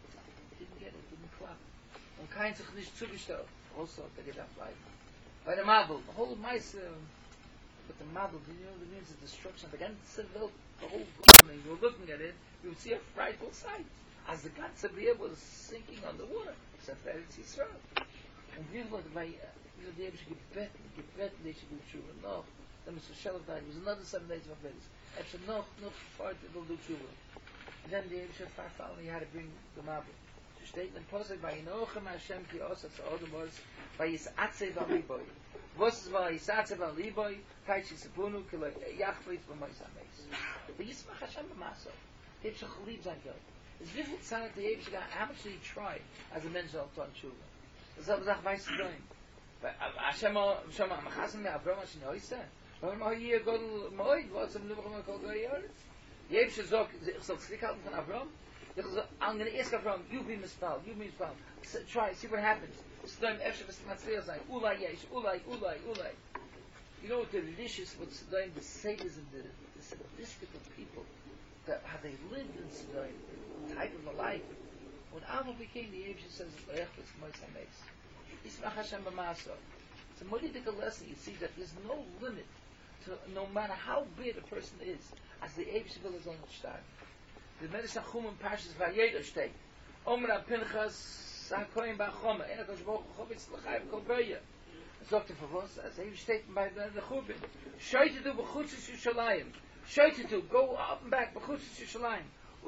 He didn't get it. Didn't clap. Und kein sich nicht zugestellt. Also, der gedacht bleiben. Bei der Mabel, the whole mice, um, but the Mabel, you know, it means the destruction of the ganze Welt, the whole world. You're looking at it, you would see a frightful sight. As the ganze Welt was sinking underwater, except for Eretz Yisrael. And wir wurden bei, wir wurden able to gebeten, gebeten, they should do tshuva. No, then Mister Shelov died. It was another seven days of Avedis. After no, no, far to do tshuva. And then the Eibusha finally had to bring the Mabel. Steht in Posek bei Inochem Hashem ki osa zu Odom was bei Yisatze v'aliboy. Was is bei Yisatze v'aliboy kai Shisapunu kilo yachlit v'mois ha-meis. But Yismach Hashem b'maso. The Eibusha chaliv zayn geld. It's difficult to say that the Eibusha how much did he try as a mensch al ton tshuva. Das ist aber weiß zu doing. But Hashem Hashem amachasen me Avram Hashem oisa. Warum are you godel moid? What's im Lubach kol goyeret? The Eibusha zog, ich soll zlik halten von Avram. I'm going to ask Avram, you be mispal, you be mispal. So, try, see what happens. Sdoim efshe v'smatzliel zayin. Ulay yesh, ulay, ulay, ulay. You know what the delicious, what Sdoim, the sadism, the, the sadistic of people, that how they lived in Sdoim, the type of a life. When Avram became the Eibusha says, Le'echvetz mois ha-meis. Yismach Hashem b'maso. It's a modidical lesson. You see that there's no limit to, no matter how big a person is, as the Eibusha will is on the star. The Medrash Chumim Parshas Vayera steht. Omer Pinchas Sakoyim Bachoma. Einer Kosh Baruch Chobitz L'chayv Kol Goya. Sagt er für was? Also he steht bei der Chubin. Shoyte du b'chutzes Yushalayim. Shoyte du, go up and back b'chutzes Yushalayim.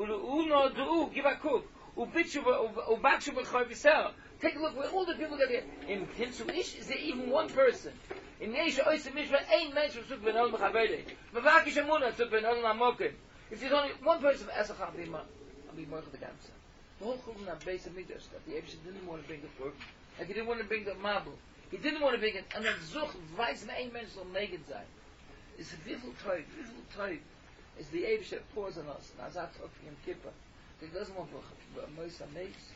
Uno du, give a kuf. Ubitshu ubakshu b'choy v'sel. Take a look where all the people that are in Pinsu Ish, is there even one person? In Yesha Oysa Mishra, ein Mensch v'suk ben Olam Chavele. V'vakish Amunah v'suk ben Olam Amokim. If there's only one person, Esach, I'll be more of the Gamsa. The whole Chulun of base of Midrash, that the Eibusha didn't want to bring the pork, like he didn't want to bring the Mabel, he didn't want to bring it, and then Zuch, Weiss, and ein Mensch soll Neged sein. It's a beautiful type, beautiful type, is the Eibusha pours on us, and Azat of Yom Kippur. He doesn't want to Mois HaMeis.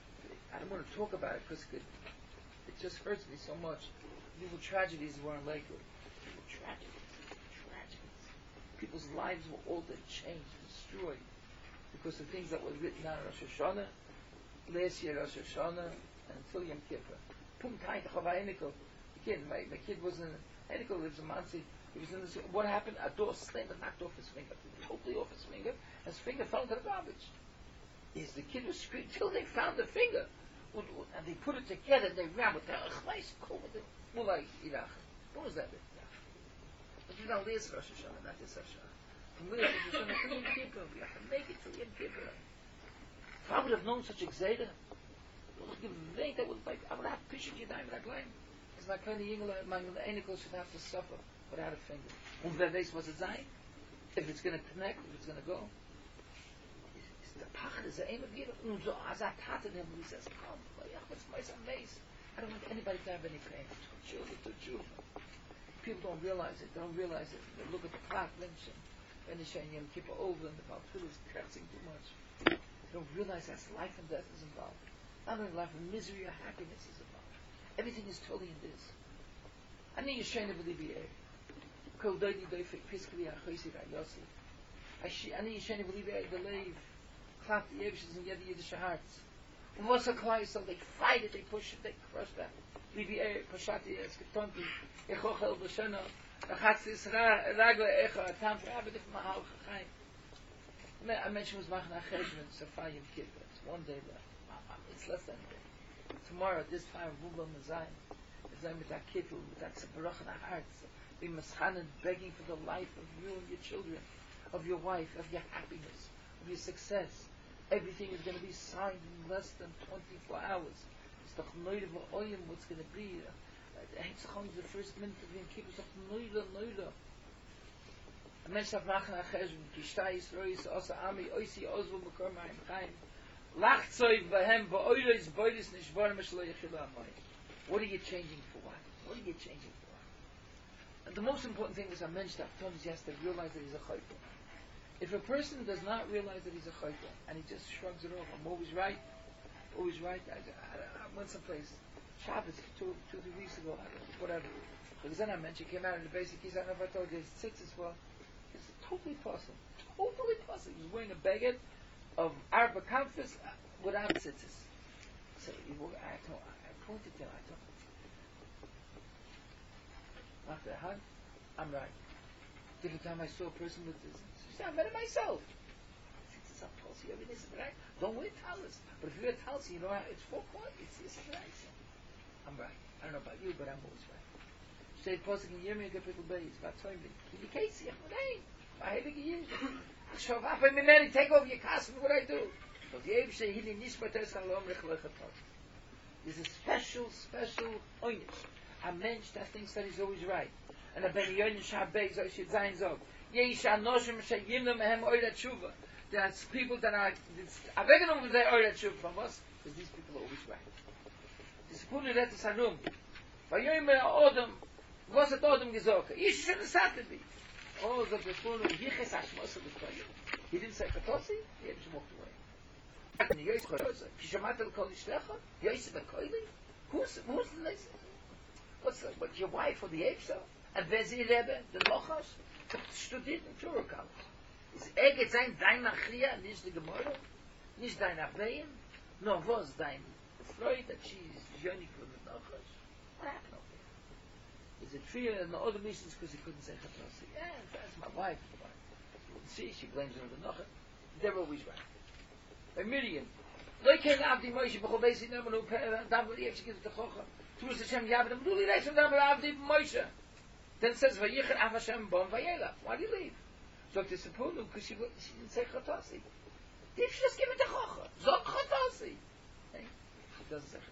I don't want to talk about it, because it, it just hurts me so much. Beautiful tragedies were in Lakewood. Beautiful tragedies. People's lives were altered, changed, destroyed because of things that were written down in Rosh Hashanah, last year Rosh Hashanah, and until Yom Kippur. Pum Kain Chava Henikel. Again, my, my kid was in Henikel, lives in Mansi. He was in this. What happened? A door slammed and knocked off his finger, totally off his finger. And his finger fell into the garbage. Is the kid was screaming till they found the finger, and they put it together. and They ran with their nice cool with it. Mulai Irach. What was that? But you don't lose Rosh Hashanah, not this Rosh Hashanah. From Rosh Hashanah to Yom Kippur, we have to make it to Yom Kippur. If I would have known such a Gzeda, that would like, I would have pictured you dying with that line. It's like kind of Yingler, my Einikel should have to suffer without a finger. Und wer weiß, was es sein? If it's going to connect, if it's going to go. It's the pach, is the aim of Yiddish. Und so, as I tatted him, he says, come, it's my amazing. I don't want anybody to have any pain. To children, to children. People don't realize it. They don't realize it. They look at the clock, mention, finish and Yom Kippur over, and the Baltul is pressing too much. They don't realize that life and death is involved. Not only life, and misery or happiness is involved. Everything is totally in this. Ani Yishayna V'Libi'eh. Kol Doidi Doifik Piskli Achoisi Rayosi. Ani Yishayna V'Libi'eh, the Leiv, clap the Yevishas and Yedi Yiddish hearts. And what's a client? So they fight it, they push it, they crush that. Libi'eh, Pashati, Esketonti, Echochel B'Shana, Achatzis Ragla Echa, Tam F'Abedif Mahal Chachayim. I mentioned was Machna Cheshvan, Safai Yom Kippur. It's one day left. It's less than a day. Tomorrow, at this time, Vubal Mazayim, Mazayim with that kittel, with that separach in our hearts, be maschanan, begging for the life of you and your children, of your wife, of your happiness, of your success. Everything is going to be signed in less than twenty-four hours. It's the chnoida v'oyim, what's going to be. The Hetzachon is the first minute of Yom Kippur. It's the chnoida, chnoida. A mensch darf machen a cheshbon, ki shtai Yisrois, osa ami, oisi ozvu mekor mayim chaim, lach zoi vahem, va'oilis boilis nishborim shlo yechila amayim. What are you changing for what? What are you changing for what? And the most important thing is a mensch darf tun, is he has to realize that he's a chayta. If a person does not realize that he's a chayta, and he just shrugs it off, I'm always right, always right, I, I, I went someplace, Shabbos, two, two, three weeks ago, whatever. Because then I mentioned, came out in the basic, he said, I never told you, his tzitzis were, it's totally possible. Totally possible. He was wearing a baguette of Arba Kamfis without tzitzis. So he, I, told, I pointed to him, I told him, after a hug, I'm right. Different time I saw a person with this, she said, I met him myself. Tzitzis are pulsy, everything is right. Don't wear talis. But if you wear talis, you know, it's four quarters, it's this right. I'm right. I don't know about you, but I'm always right. Say, Posik in Yirmiyah Kapitel Beis, Vatoimdik. Kili Casey, I'm right. I have a year. Shov up in Mimeri, take over your castle, what I do? But the Eib Shei Hili Nishmates Halom Rechlechot. There's a special, special oinish. A mensch that thinks that he's always right. And a Ben Yonin Shabei, so should Zayin Zog. Yeish Anoshim Shei Yimno Mehem Oira Tshuva. There's people that are, I beg them to say Oira Tshuva from us, because these people are always right. Das Pune redt es herum. Bei Yoim Odom, was hat Odom gesagt? Ich schon gesagt wie. Oh, so das Pune, wie ich es Ashmos bekomme. He didn't say Katosi, he had walked away. And Yois Katosi, Kishamat el Kol Ishlecha, Yois Bekoili. Who's who's the next? What's the, what your wife or the Eibsa? And Vezi Rebbe, the Lochos, studiert in Torah college. Is er geht sein dein Nachria, nicht die Gemara, nicht dein Abwein, no was dein Freud that she's journeying from the Nachos. What happened over there? Is it true and the other reasons because he couldn't say Chatasi? Yeah, that's my wife. See, she blames it on the Nachos. They're always right. By Miriam, Loi kein Avdi Moshe, b'chol beisi nemen hu pera, dan will yech shekit v'techocha, Tuus Hashem yavim, du li reis, and dan will Avdi Moshe. Then it says, Vayichen Av Hashem bon vayelach. Why do you leave? So to suppose, because she, she didn't say Chatasi. If she just give it to Chocha, Zok Chatasi. Hey, she doesn't say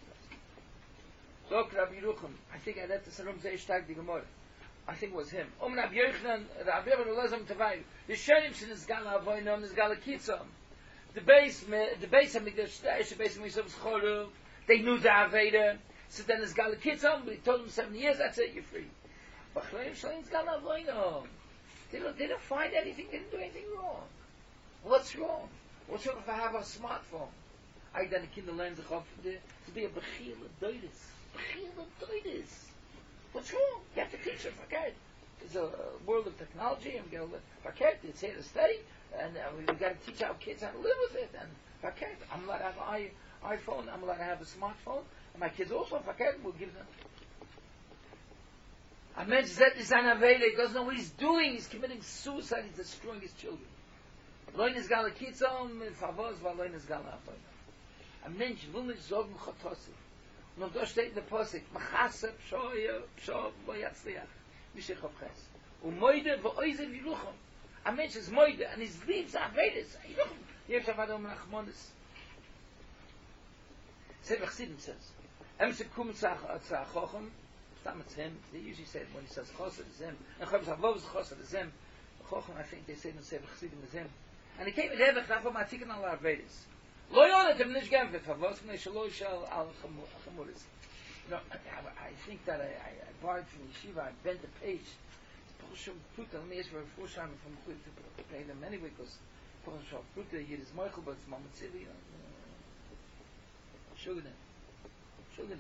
Chatasi. Zok Rabbi Yerucham, I think I read the Sarum Zeishtag the Gemara. I think it was him. Om Rabbi Yochanan, Rabbi Yerucham Lezam Tavai, the Shenim Shin is Gala Avoinom, is Gala Kitzam. The base, the base of Mikdash, the base of Mikdash Choru, they knew the Aveda. So then it's Gala Kitzam, but he told them seven years, that's it, you're free. But Chleim Shleim's Gala Avoinom. They don't, they don't find anything, they didn't do anything wrong. What's wrong? What's wrong if I have a smartphone? I then a kinder learns to be a Bechil Doidis. Bechil Doidis. What's wrong? You have to teach them, okay? It's a world of technology, and we're going to, okay, it's here to study, and uh, we've got to teach our kids how to live with it, and okay, I'm allowed to have an iPhone, I'm allowed to have a smartphone, and my kids also, okay, we'll give them. A mensch zet is an aveda, he doesn't know what he's doing, he's committing suicide, he's destroying his children. Loin is gala kitzom, favos, va loin is gala avoda. A mensch will nicht sorgen chotosi. Und da steht in der Posik, machaseb, shoyo, shov, lo yatzliach, mishech hofches. Und moide, vo oize viruchom. A mensch is moide, and his leaves are vedas. Yesh avada um nachmonis. Sevach Sidim says, em se kum tzachochem, it's him. They usually say it when he says Chosed is him. And Chavis Havov is Chosed is him. Chochem, I think they say in the Sevach Sidim is him. And he came with Hevach Nachom Atikin al Arvedis. Lo yonet him nish gemvet Havos k'nei shalo shal al chamuris. You know, I, I think that I, I, I borrowed from Yeshiva, I bent the page. Poshum Pruta, let me ask for a Fusham from Chut to pay them anyway, because Poshum Pruta, here is Moichel, but it's Mamatzili. Shuganim. Shuganim.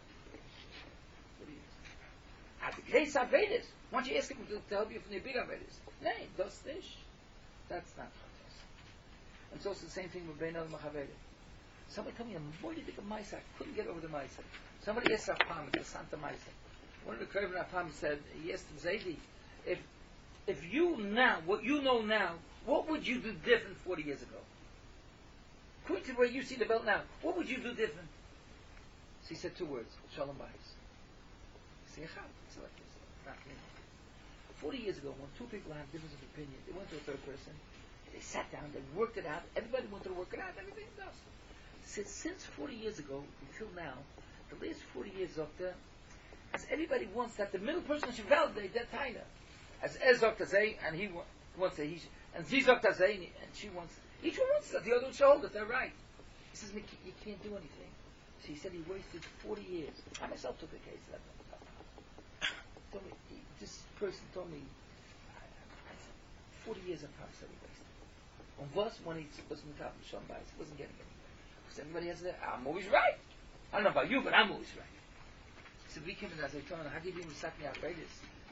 At the case of Vedas, why don't you ask him to help you from the big Vedas? No, that's this. That's not Chatos. And so it's the same thing with Bein El Machaveda. Somebody told me a morning to get Maisa. I couldn't get over the Maisa. Somebody asked Rapam, the Santa Maisa. One of the Kraven Rapam said, he asked him, Zaidi, if if you now, what you know now, what would you do different forty years ago? According to where you see the belt now, what would you do different? So he said two words, Shalom Bayis. He said, it's like this. Not, you know. Forty years ago, when two people had difference of opinion, they went to a third person, they sat down, they worked it out, everybody wanted to work it out, everything else. Since, since forty years ago until now, the last forty years up there, as everybody wants that the middle person should validate that Taina. As Ez Doctor say, and he wants to, he, and sie sagt das eine, and she wants, each one wants that, the other one should hold it, they're right. He says, "Mickey, you can't do anything." So he said he wasted forty years. I myself took a case of that. Told me, he, this person told me, I, I said, forty years of time that he wasted. And was when he was in top of Shambhai, he wasn't getting anywhere. Because everybody has that, I'm always right. I don't know about you, but I'm always right. So we came in as I told him, how do you even suck me out greatest?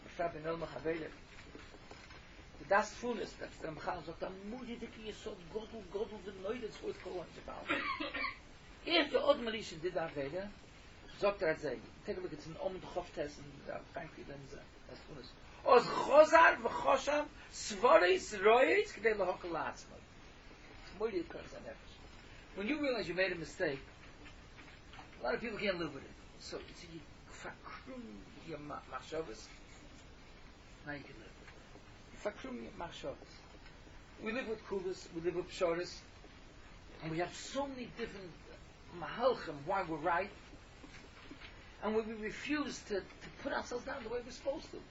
Das Funes, that's the Mchal, sagt, am Mudidiki is so Godel, Godel, the Neudet, for it Kohan, if the old Malaysian did that later, sagt er, say, take a look, it's an Om Chof test, and uh, frankly, then that's Funes. Oz Chozar, V'chosham, Svoris, Royes, K'dei L'hokel La'atzmai. It's more than when you realize you made a mistake, a lot of people can't live with it. So, it's you fakrum your machshavas. Now you can live with it. Fakrum your machshavas. We live with kulas, we live with pshoras, and we have so many different mahalchim why we're right, and when we refuse to, to put ourselves down the way we're supposed to.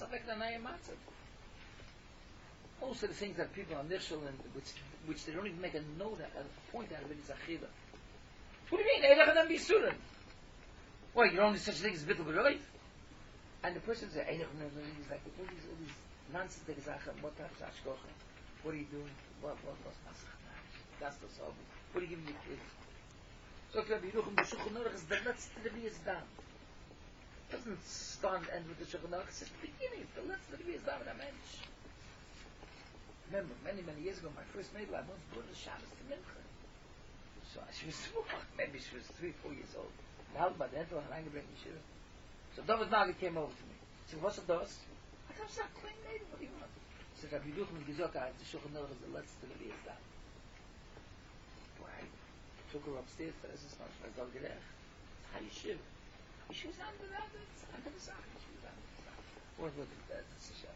Most of the things that people are nishal and which which they don't even make a note, a point out of it is achila. What do you mean? Eilach adam b'yisurim. Well, you don't need such a thing as bittul b'roiv. And the person says, Eilach adam b'yisurim, like all these, all these nonsense that is acham, what types of ashkocha? What are you doing? What, what, what's masach? That's the sob. What are you giving your kids? So, Rabbi Yerucham, the Shulchan Aruch is the let's the is done. It doesn't start and end with the Shulchan Aruch, it's just the beginning. The let's the is done with a mensch. Remember, many, many years ago, my first maid, I once brought a Shabbos to Mincha. So she was small, maybe she was three, four years old. Now, by the end of her reingebringt Yeshiva. So David Nagel came over to me. He said, what's it does? I said, I'm not clean maid, what do you want? He said, Rabbi Yerucham gesagt, I have the Shulchan Aruch is the let's the is done. Boy, I took her upstairs, but this is not my dog gerech. How you shiv? She was under that, under the sock. She was under the sock. What was it? That's a Shabbat.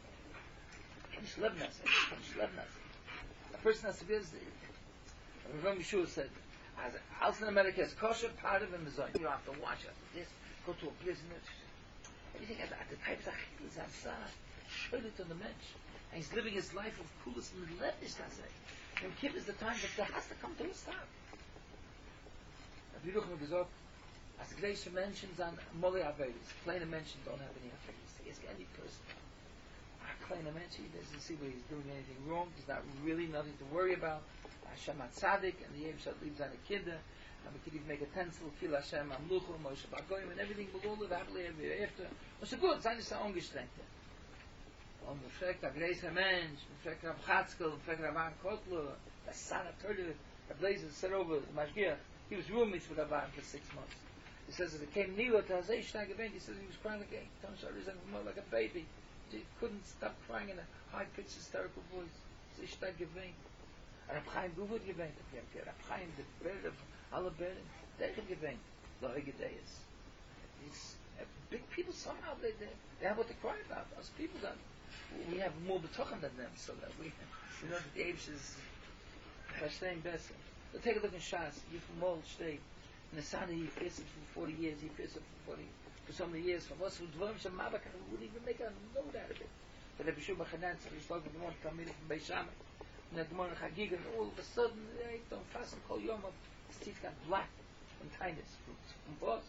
A person has to be as the Rav Yeshua said, as house in America is kosher, part of him is on. You don't have to watch it. This, go to a business. Everything at, at the types of chilas, asah, showed it to the mensch. And he's living his life of coolest and relentless, I say. And Kippur is the time that there has to come to a stop. Rabbi Yerucham gesagt, as the Gleisha mentions on Moli Avelis, kleine Menschen don't have any Avelis. Ask any person. Kleine Mensch, he doesn't see where he's doing anything wrong. There's not really nothing to worry about. Hashem Tzaddik, and the Yem Shad leaves on a kinder. And we could even make a tencil, Kil Hashem Amluchu, Moshe Bagoyim, and everything will all live happily ever after. Was so good, sein ist er ungestrengter. Und man fragt, der Greiser Mensch, man fragt Rav Chatzkel, man fragt Rav An Kotler, the son of Turdu, the Blazer said over the Mashgiach, he was roommates with Rav An for six months. He says, as it came Nilo to Hazei Shnag event, he says he was crying like a, more like a baby. He couldn't stop crying in a high-pitched hysterical voice. Sie stark geweint. Rab Chaim Guvud geweint. Rab Chaim, the bird of alle Berden, they have geweint. Lohegedeis. These uh, big people, somehow, they, they, they have what to cry about. Us people don't. We have more betochen than them, so that we, we know that the Eish is verstehen besser. So take a look in Shas. You from Mol Shtei. In the Sani, he faced it for forty years. He faced it for forty for so many years. From us, who dwarm Shem Mabak, we wouldn't even make a note out of it. But Rabbi Shua Bachanan, so he's talking to one coming from Beis Shammai, and the Gemara Chagig, and all of a sudden, they don't fasten Kol Yom, his teeth got black from tinnitus, from boss.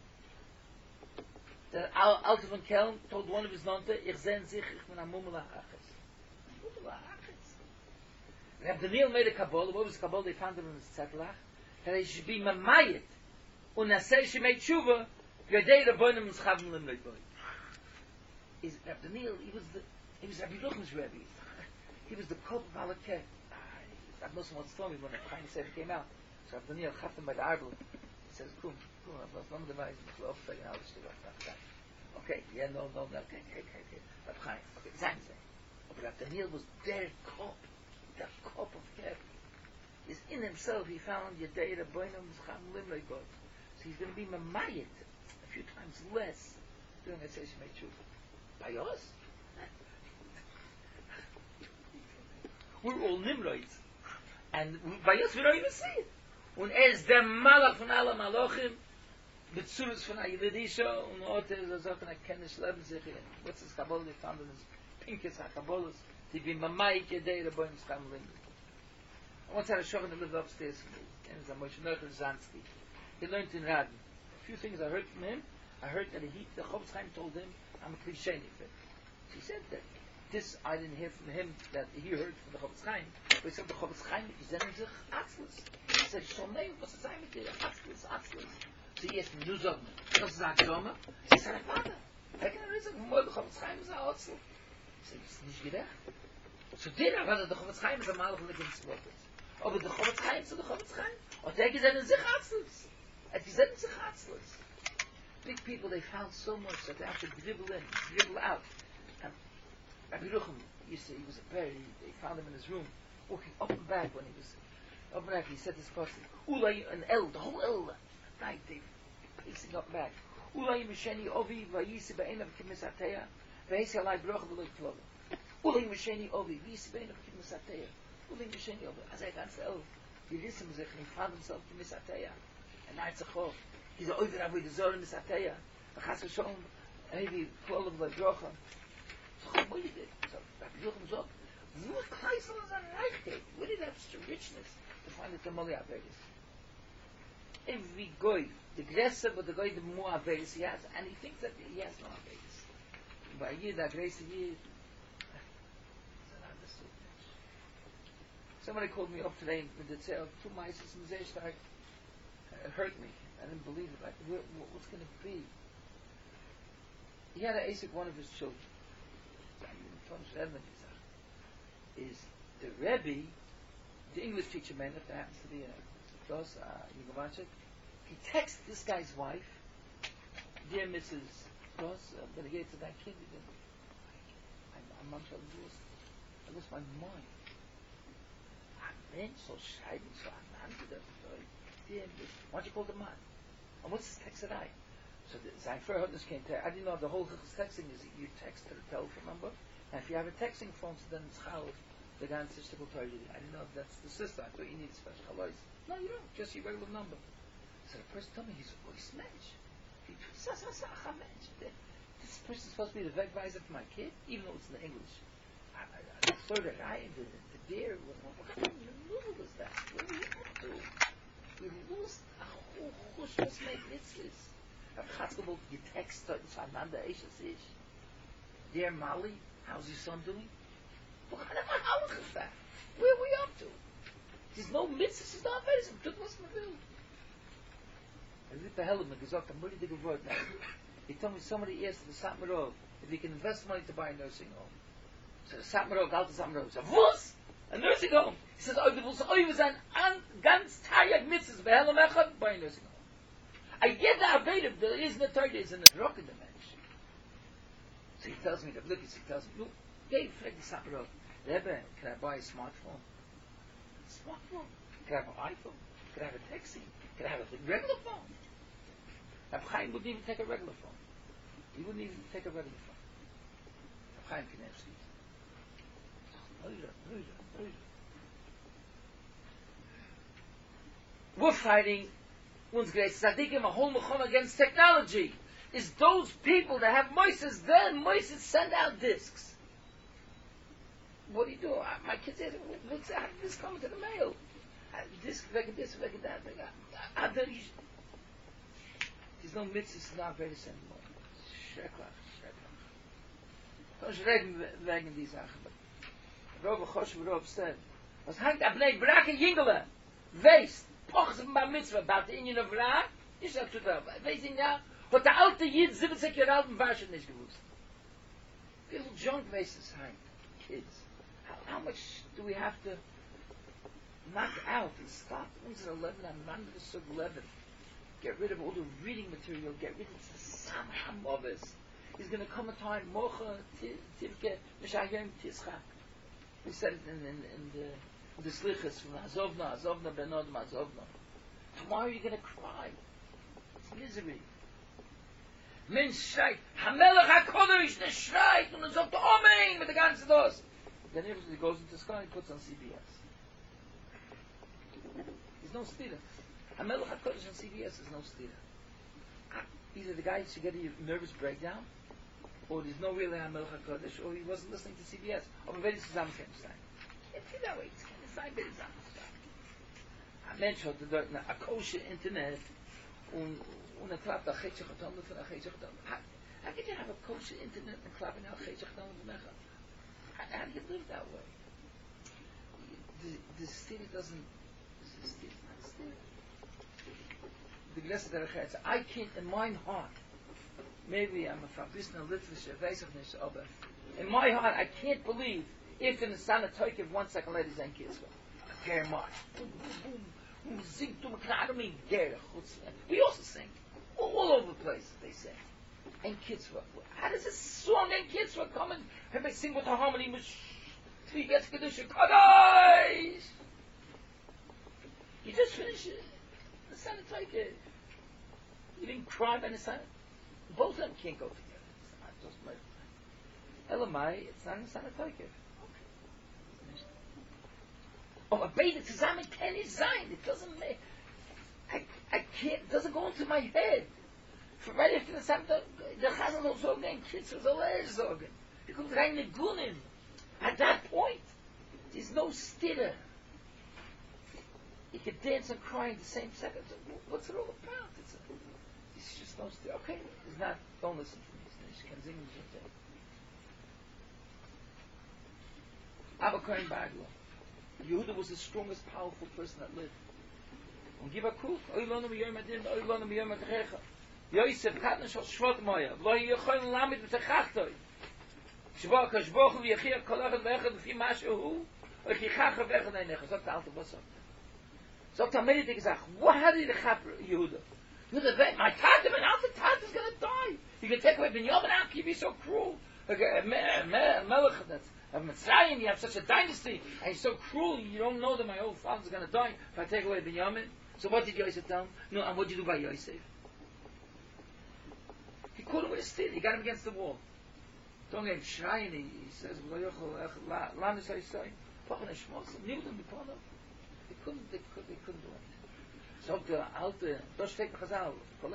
The Alter von Kelm told one of his nonte, Ich sehn sich, ich bin am Mumel HaAchis. Mumel HaAchis. Reb Daniel made a Kabbalah. What was the Kabbalah? They found it in his Zettelach. That he should be Mamayit, and Naseh she made Tshuva, Yodei Rabbonim M'schavim Lim Leiboi. Is Reb Daniel, he was the, he was Rabbi Yerucham's Rebbe. He was the Kop of Halakeh. That Muslim once told me when the Chaim Sefer came out. So Reb Daniel chapped him by the arbel. He says, Kum, Kum, I've lost one of the guys, okay, yeah, no, no, no, okay, okay, okay, okay. Reb Chaim, okay, Zayn Zayn. But Reb Daniel was their Kop, the Kop of Kev. Is in himself, he found Yodei Rabbonim M'schavim Lim Leiboi. So he's going to be Mamayit a few times less doing a Seish Mei Tshuva. By us? We're all Nimroids. And by us, we don't even see it. Und er ist der Malach von alle Malochim, Betzurus von Ayilidisha, und Ote ist er so von Erkennisch Leben sich. What's this Kabbalah they found in his Pinkes HaKabbalas, to be Mamayik Yedei Rabbeinu Stam Linger. I once had a shocking that lived upstairs from me, and it's a Moshe Nocher Zansky. He learned in Radin. A few things I heard from him. I heard that he, the Chofetz Chaim told him, I'm a cliche nifit. He said that this I didn't hear from him, that he heard from the Chofetz Chaim, but he said the Chofetz Chaim is then sich Atzlus. He said, Shomei, was ist sein mit dir? Atzlus, Atzlus. So he asked me, nu sag me, was ist Atzlus? He said, Vater, I can reason, mo, the Chofetz Chaim is Atzlus. He said, it's nicht gerecht. So did I, whether the Chofetz Chaim is a mal von the Ginswortes. Aber the Chofetz Chaim zu the Chofetz Chaim. Und der gesagt in sich Atzlus. Er gesagt in sich Atzlus. Big people, they found so much that they have to dribble in, dribble out. And Rabbi Rucham used to, he was a bear, he, they found him in his room, walking up and back when he was, up and back, he said this person, Ulay, an L, the whole L, at night, they pacing up and back. Ulay Misheni Ovi, Vayisi Ba'enav Kimisateya, Vayisi Alai Brocha V'loi Klova. Ulay Misheni Ovi, Vayisi Ba'enav Kimisateya. Ulay Misheni Ovi, as I can't say, oh, he listened to him, he found himself Kimisateya. And now it's a chov. He's over there with the Zoran Misateya. The Chas V'Sholom, heavy, full of the Brocha. So how what you did? So Rabbi Yochanan Zog, what Kleisel is on Reichkeit? What did have such a richness to find the Tamali Averis? Every goy, the Gresser, but the goy, the more Averis he has, and he thinks that he has no Averis. By a year, that grace a year, it's an understood. Somebody called me up today with the tale of two mice in Zeshtag. It hurt me. I didn't believe it. Like, what, what's going to be? He had an Asik, one of his children. Is the Rebbe, the English teacher, man, if that happens to be a Dos, uh, Yugovachik, he texts this guy's wife, dear Missus Dos, uh, when he gets to that kid, he goes, I'm not sure I lost my mind. I'm so shy, so I'm not good. Dear Missus Why don't you call the man? And what's this text that I? So the Zayfer Hodness came to, I didn't know the whole texting is that you text to the telephone number. And if you have a texting phone, so then it's how the guy in Sister will tell you. I didn't know if that's the sister. I thought you need special halais. No, you don't. Just your regular number. So the person told me he's a voice mensch. This person's supposed to be the Wegweiser for my kid, even though it's in the English. I, I, I saw the guy, the, the deer. What, what kind of noodle is that? What are we up to? We lost a whole hush was made mitzvahs. I've got you text to Ananda Eishes Ish. Dear Mali, how's your son doing? What kind of a halach is that? Where are we up to? There's no mitzvahs, there's no averis. I'm just listening to you. I read the Helm and gesagt, I'm really digging word now. He told me somebody asked the Satmarov if he can invest money to buy a nursing home. So the Satmarov, Galta Satmarov, said, was? A nursing home? He says, oh, there was always an ganz tired mitzvahs, by Helm Echad, buy a nursing home. I get the averis, there is no third, is in the rock in the mensch. So he tells me, the Blickis, he tells me, look, Dave, Fred the Sapperov, Rebbe, can I buy a smartphone? Smartphone? Can I have an iPhone? Can I have a taxi? Can I have a regular phone? Reb Chaim wouldn't even take a regular phone. He wouldn't even take a regular phone. Reb Chaim can have seats. We're fighting one's great tzaddikim, a whole mechon against technology. Is those people that have Moises, then Moises send out discs. What do you do? Uh, my kids said, what's that? This coming to the mail. Uh, disc, vega this, vega that, vega. Uh, uh, there's no mitzvahs, not very anymore. Schrecklich, schrecklich. Don't reden wegen die Sachen. Rove Choshev Rove said, was hangt abnei brake jingele, wees, pochs ba mitzvah, about the Indian of Ra, ich sag zu da, wees ihn ja, hat der alte Jid siebzig Jahre alt und Waschen nicht gewusst. Little junk vases hang, kids. How, how much do we have to knock out and stop? Unsere eleven and Mandra Sub eleven. Get rid of all the reading material, get rid of the Samham of us. There's going to come a time, Mocha, Tivke, Mishayim, Tischak. We said it in, in, in the, in the Slichas from Azovna, Azovna, Benod, Azovna. Tomorrow you're going to cry. It's misery. Mensch schreit, Hamelech HaKodesh, der schreit, und er sagt, Amen, mit der ganzen Dos. Then everybody goes into the sky and puts on C B S. There's no stira. Hamelech HaKodesh on C B S is no stira. Either the guy should get a nervous breakdown, or there's no real Melech HaKodesh, or he wasn't listening to C B S. Aber wenn es zusammenkommt sein. It's in that way. It's kind of sein, but it's not. Ein Mensch hat dort a kosher Internet und und er klappt a Chetschach Atom von a Chetschach Atom. How could you have a kosher Internet and clapping out Chetschach Atom von Mecha? How do you live that way? The, the city doesn't, the city is not still. The Gnesset Erechetz, I can't, in my heart, maybe I'm a Fabrisna Litvische, Weisachnish, aber in my heart, I can't believe if in the Sana Toikiv one second later Zen kids go. Ger March. Boom, boom, boom. Sing to McNadami, Ger, we also sing. All, all over the place, they sing. And kids were, how does this song and kids were coming? And they sing with the harmony, three gets Kedusha, Kadosh! You just finished it. The Sana Toikiv. You didn't cry by the Sana. Both of them can't go together. It's not just my Elamai, it's not in the Sana Toikiv. Oh, a beta zusammen kann nicht sein. It doesn't make. I, I can't. It doesn't go into my head. For right after the Sabbath, the Chazal don't so again. Kids are so less so again. It comes right in the gunim. At that point, there's no stitter. You can dance and cry in the same second. So what's it all about? It's, a, it's just no stitter. Okay, it's not. Don't listen to me. She can sing the Abba Kohen Baglo. Yehuda was the strongest, powerful person that lived. Und give a kuf, oy lonu mi yom adin, oy lonu mi yom adrecha. Yosef katna shal shvot moya, lo yochon lamid v'techachtoy. Shvo kashbochu v'yachir kolachat v'echad v'fi mashu hu, oy chichacha v'echad einecha. Sagt der Alte, was sagt er? Sagt er, many things, what had he the chap Yehuda? Yehuda, my Tatum and Alta Tatum's gonna die. You can take away Binyamin, how can you be so cruel? Melech, that's of Mitzrayim, you have such a dynasty, and you're so cruel, you don't know that my old father's going to die if I take away Binyamin. So what did Yosef tell him? No, and what did you do by Yosef? He caught him with a stick, he got him against the wall. Don't get him shrine, he, he says, they couldn't, they, could, they couldn't do it. So the Alte, Dosh Tek Chazal,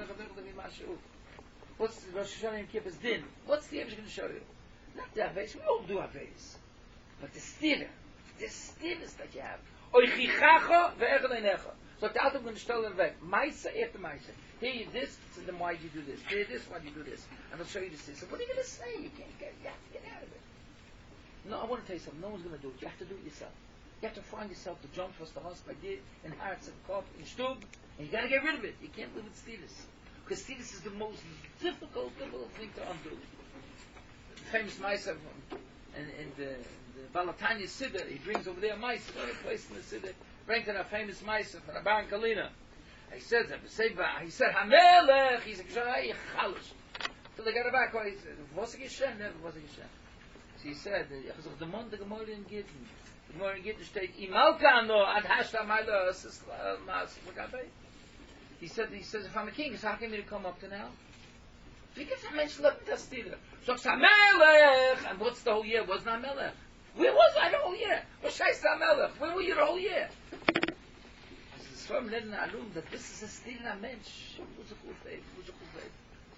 what's the Rosh Hashanah Yom Kippur's din? What's the Evish going to show you? Not the Aveis, we all do Aveis. But the stira, the stiras that you have. Oichichacha ve'echad einecha. So the Alta going to tell them back. Maisa after Maisa. Here you this, so then why do you do this? Here this, why do you do this? And I'll show you this. So what are you going to say? You can't get, you have to get out of it. No, I want to tell you something. No one's going to do it. You have to do it yourself. You have to find yourself to jump first the house by did, in hearts and cough, in stub, and you got to get rid of it. You can't live with stiras. Because stiras is the most difficult, difficult thing to undo. Famous Meiser in, in the, the Balatanya Siddur, he brings over there Meiser, another place in the Siddur, brings in a famous Meiser from the Baron Kalina. He says, he said, Hamelech, he said, Ksharai, Chalish. So they got it back, he said, was it Geshem? Never was it Geshem. So he said, the Mon, the Gemara in Gittin, the Gemara in Gittin state, Imalkano, ad hashta maila, mas, he said, he says, if I'm a king, so how can you come up to now? Because a mensch left the stira. So Melech, and what's the whole year? Wasn't a Melech? Where was I the whole year? What Shaisa Melech? Where were you the whole year? It's from letting the room that this is a stira mensch. Who's a cool faith? Who's a cool faith?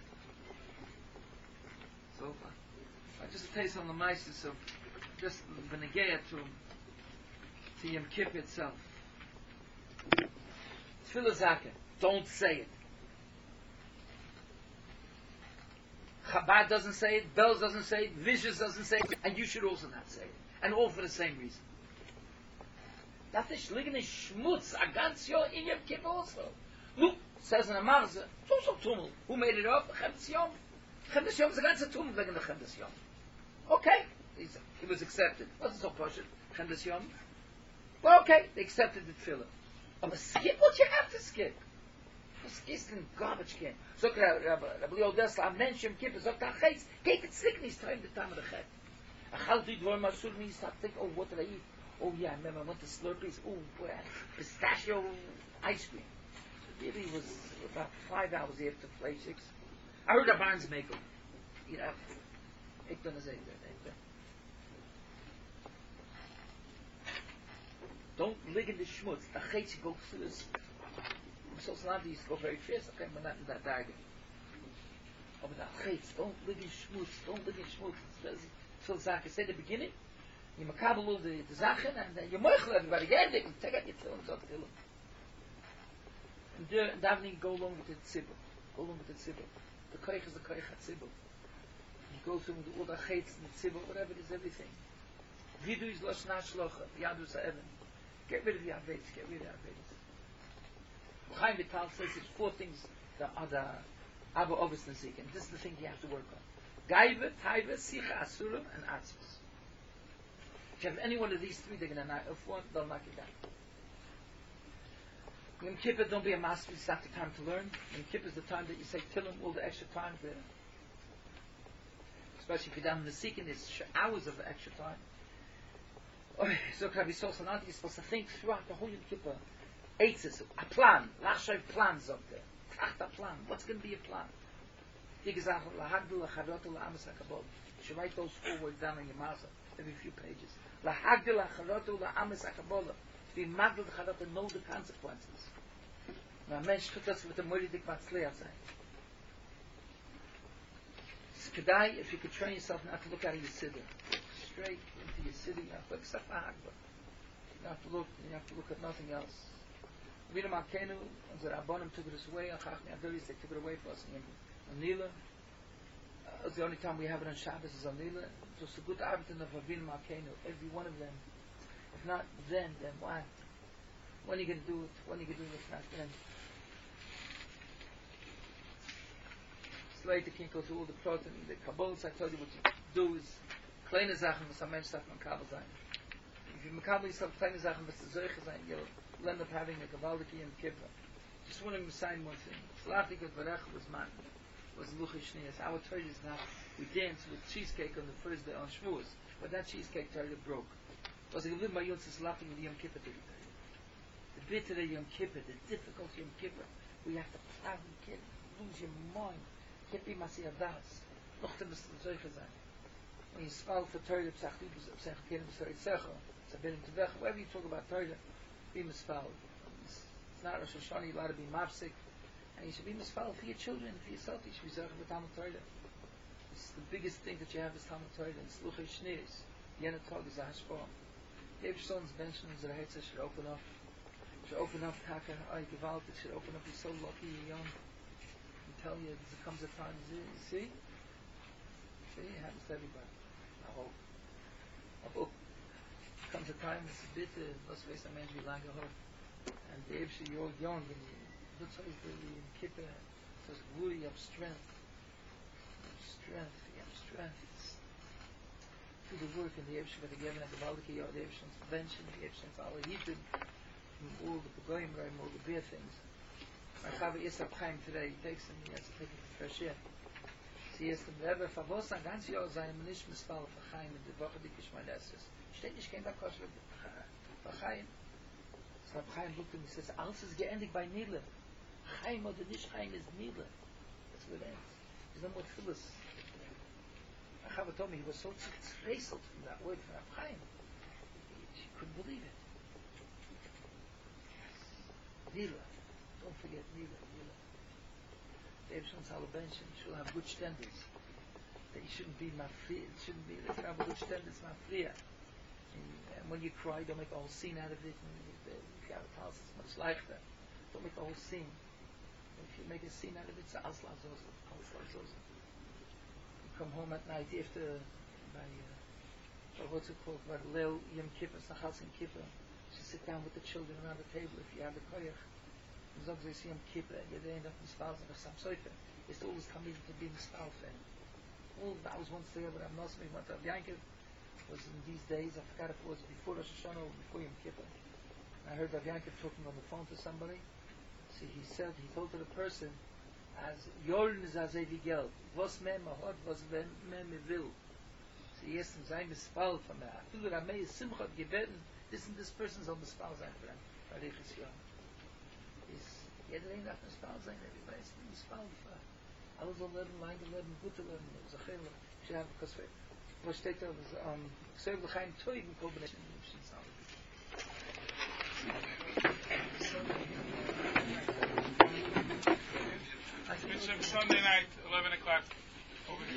So I just tell you some of the mices of just the Negeya to to Yom Kippur itself. Tefillah Zakeh. Don't say it. Chabad doesn't say it, Bells doesn't say it, Vishas doesn't say it, and you should also not say it. And all for the same reason. That is liegen in Schmutz, a ganz Jahr in Yom Kippur also. Look, says in a Marze, it's also Tummel. Who made it up? Chemdes Yom. Chemdes Yom is a ganze Tummel wegen the Chemdes Yom. Okay, it was accepted. Wasn't so partial. Chemdes Yom. Well, okay, they accepted the tefillah. But skip what you have to skip. Was gestern garbage can. So Rabbi Leo Dessler, I mentioned Kippur, so that hates, take it sick, he's trying the time of the chet. I held the door, my son, he started thinking, oh, what did I eat? Oh, yeah, I remember I went to Slurpees, oh, boy, pistachio ice cream. So really was about five hours after play six. I heard a Barnes make them. You know, ik ben eens even. Don't live in the schmutz. The hates go to this. So Salanti used to go very fast, okay, but not in that diagram. Aber da geht's, don't live in schmutz, don't live in schmutz. So Sachen, say the beginning, you makabel all the, the Sachen, and then you moichel everybody, get it, and take out your tefillin, so tefillin. And there, and davening, go along with the tzibur. Go along with the tzibur. The koich is the koich ha-tzibur. You go through with all the chaitz and the tzibur, whatever it is, everything. Vidu is losh nashlocha, yadu sa'evan. Get rid of the aveitz, get rid of the aveitz. Chaim Vital says it's four things that are the Abba Ovis Nazik, and this is the thing you have to work on. Gaiva, Taiva, Sicha, Asurim, and Atzvus. If you have any one of these three, they're going to knock, if one, they'll knock you down. Yom Kippur, don't be a master, it's not the time to learn. Yom Kippur is the time that you say Tillim, all the extra time there. Especially if you're down in the Sikhin, it's hours of extra time. Oh, so can I be so sanat, you're supposed to think throughout the whole Yom Kippur. Eitzes, a plan, Lachshav plans up there. Tracht a plan, what's going to be a plan? You should write those four words down in your maza, every few pages. Lahagdil acharotu la'amis akabola. To be magdil acharotu, know the consequences. Now, mensch tut das with the moridik matzliach sein. It's kedai, if you could train yourself not to look out of your siddur. Straight into your siddur, you have to accept the hagdil. You have to look, you have to look at nothing else. Vina Malkeinu, and the Rabbanim took it away, and Chachmi Adoris, they took it away for us in Anila. Uh, the only time we have it on Shabbos is Anila. So it's a good arbiter of Vina Malkeinu, every one of them. If not then, then why? When are you going to do it? When are you going to do it? If not then. It's late, you can't go through all the protein, the Kabbalah, I told you what you do is kleine Sachen, was a mensch sagt man Kabbalah sein. If you Kabbalah yourself kleine Sachen, was the Zeuche sein, you'll end up having a Gavaldiki and Kippur. Just want to sign one thing. Slachtik at Varech was man, was Luchi Shneas. Our Torah is now, we dance with cheesecake on the first day on Shavuos, but that cheesecake Torah broke. Was a little by Yom Slachtik with Yom Kippur. The bitter Yom Kippur, the difficult Yom Kippur, we have to plow the kid, lose your mind, get be Masiyah Das, noch to the Zeuche sein. When you spell for Torah, Psachti, Psachti, Psachti, Psachti, Psachti, wherever you talk about Torah, be misfal. It's, it's not Rosh Hashanah, you're allowed to be mafsik. And you should be misfal for your children, for yourself. You should be zerach with Talmud Torah. It's the biggest thing that you have is Talmud Torah. It's Luchei Shneis. Yena Tog is a hashpah. Dave Son's bench and the Hetzer should open up. Should open up Taka, Ay Gewalt, it should open up. You're so lucky, you're young. I tell you, there comes a time, you see? See, it happens to everybody. I hope. I hope. Comes a time, it's a bit, let's face a man to be longer hope. And Dave, you're young, and you look like the Kippur, says, Wuri, you have strength. You have strength, you have strength. It's through the work in the Evshim, but again, at the Baldiki, or the Evshim's prevention, the Evshim's all the Yitid, all the Pagoyim, all the beer things. My Chava Yisab Chaim today, he takes him, he has to take him to fresh air. Sie ist im Rebbe, Favos, ein ganz Jahr, seinem nicht misfall, für Chaim, in der Woche, die Kishmanesses. Steht nicht kein Bakosh für Chaim. So Chaim looked at him and says, alles ist geendigt bei Nile. Chaim oder nicht Chaim ist Nile. That's what it ends. There's no more Phyllis. Chava told me he was so tzreiselt from that word from Chaim. She couldn't believe it. Nile. Don't forget Nile. Nile. Dave Shon's Halabenchen should have good standards. That you shouldn't be mafriya. It shouldn't be, let's have good standards mafriya. And when you cry, don't make a whole scene out of it. And if you have a house, it's much like that. Don't make a whole scene. If you make a scene out of it, it's a asla zoza. Asla zoza. You come home at night after, by, uh, what's it called? By Leil Yom Kippur, Sachas Yom Kippur. You sit down with the children around the table if you have the koyach. As long as they see Yom Kippur, you're there enough mispals and some soifer. It's always coming to be mispal fan. All I was once there, but I'm not speaking about Yankov. Was in these days, I forgot if it was before Rosh Hashanah or before Yom Kippur. I heard Rav Yankov talking on the phone to somebody. See, he said, he told to the person, as Yorn is as Evigel, was mem ahod, was mem evil. So he asked him, Zayn mispal from that. I feel that I may simchat gebeten, this and this person's on mispal Zayn for him. Arichis Yom. He's, jeder ain't not mispal Zayn, everybody's mispal for him. Alles on leben, lang leben, gute leben, it was a chayla. Should have, because was steht da, um, Xev L'chaim Toiv in combination with Shin Sound. Sunday night, eleven o'clock. Over here.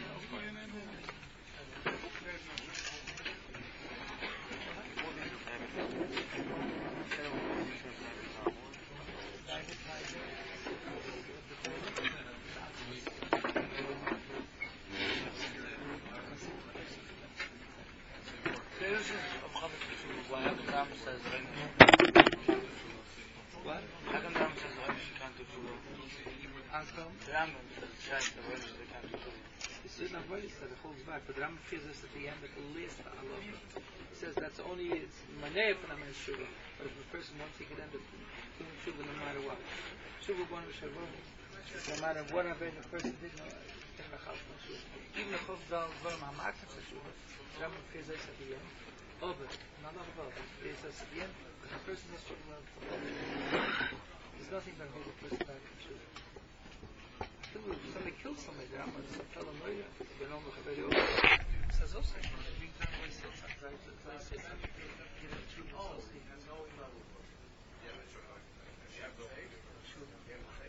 What? How come Ram says Ram can't do tshuva? Ankom? Ram says Shai, the Ram says they can't do tshuva. This is not what he said, it holds back, but Ram gives us at the end of the list of halacha. He says that's only, it's maneh for a man's tshuva, but if a person wants, he can end up doing tshuva no matter what. Tshuva one of Shavuot, no matter what a person did, no, even the Chov Dal Dvarim HaMaknas HaShuva, Ram gives us at the end. Oh, but not all about it. Gives us at the end, but the person has tshuva. There's nothing that holds a person back from tshuva. If somebody kills somebody, the Rambam doesn't tell them, no, yeah, they don't look at very old. It says also, every time we sit sometimes, it's like sit something, give it to him, so he has no level. Yeah, that's right.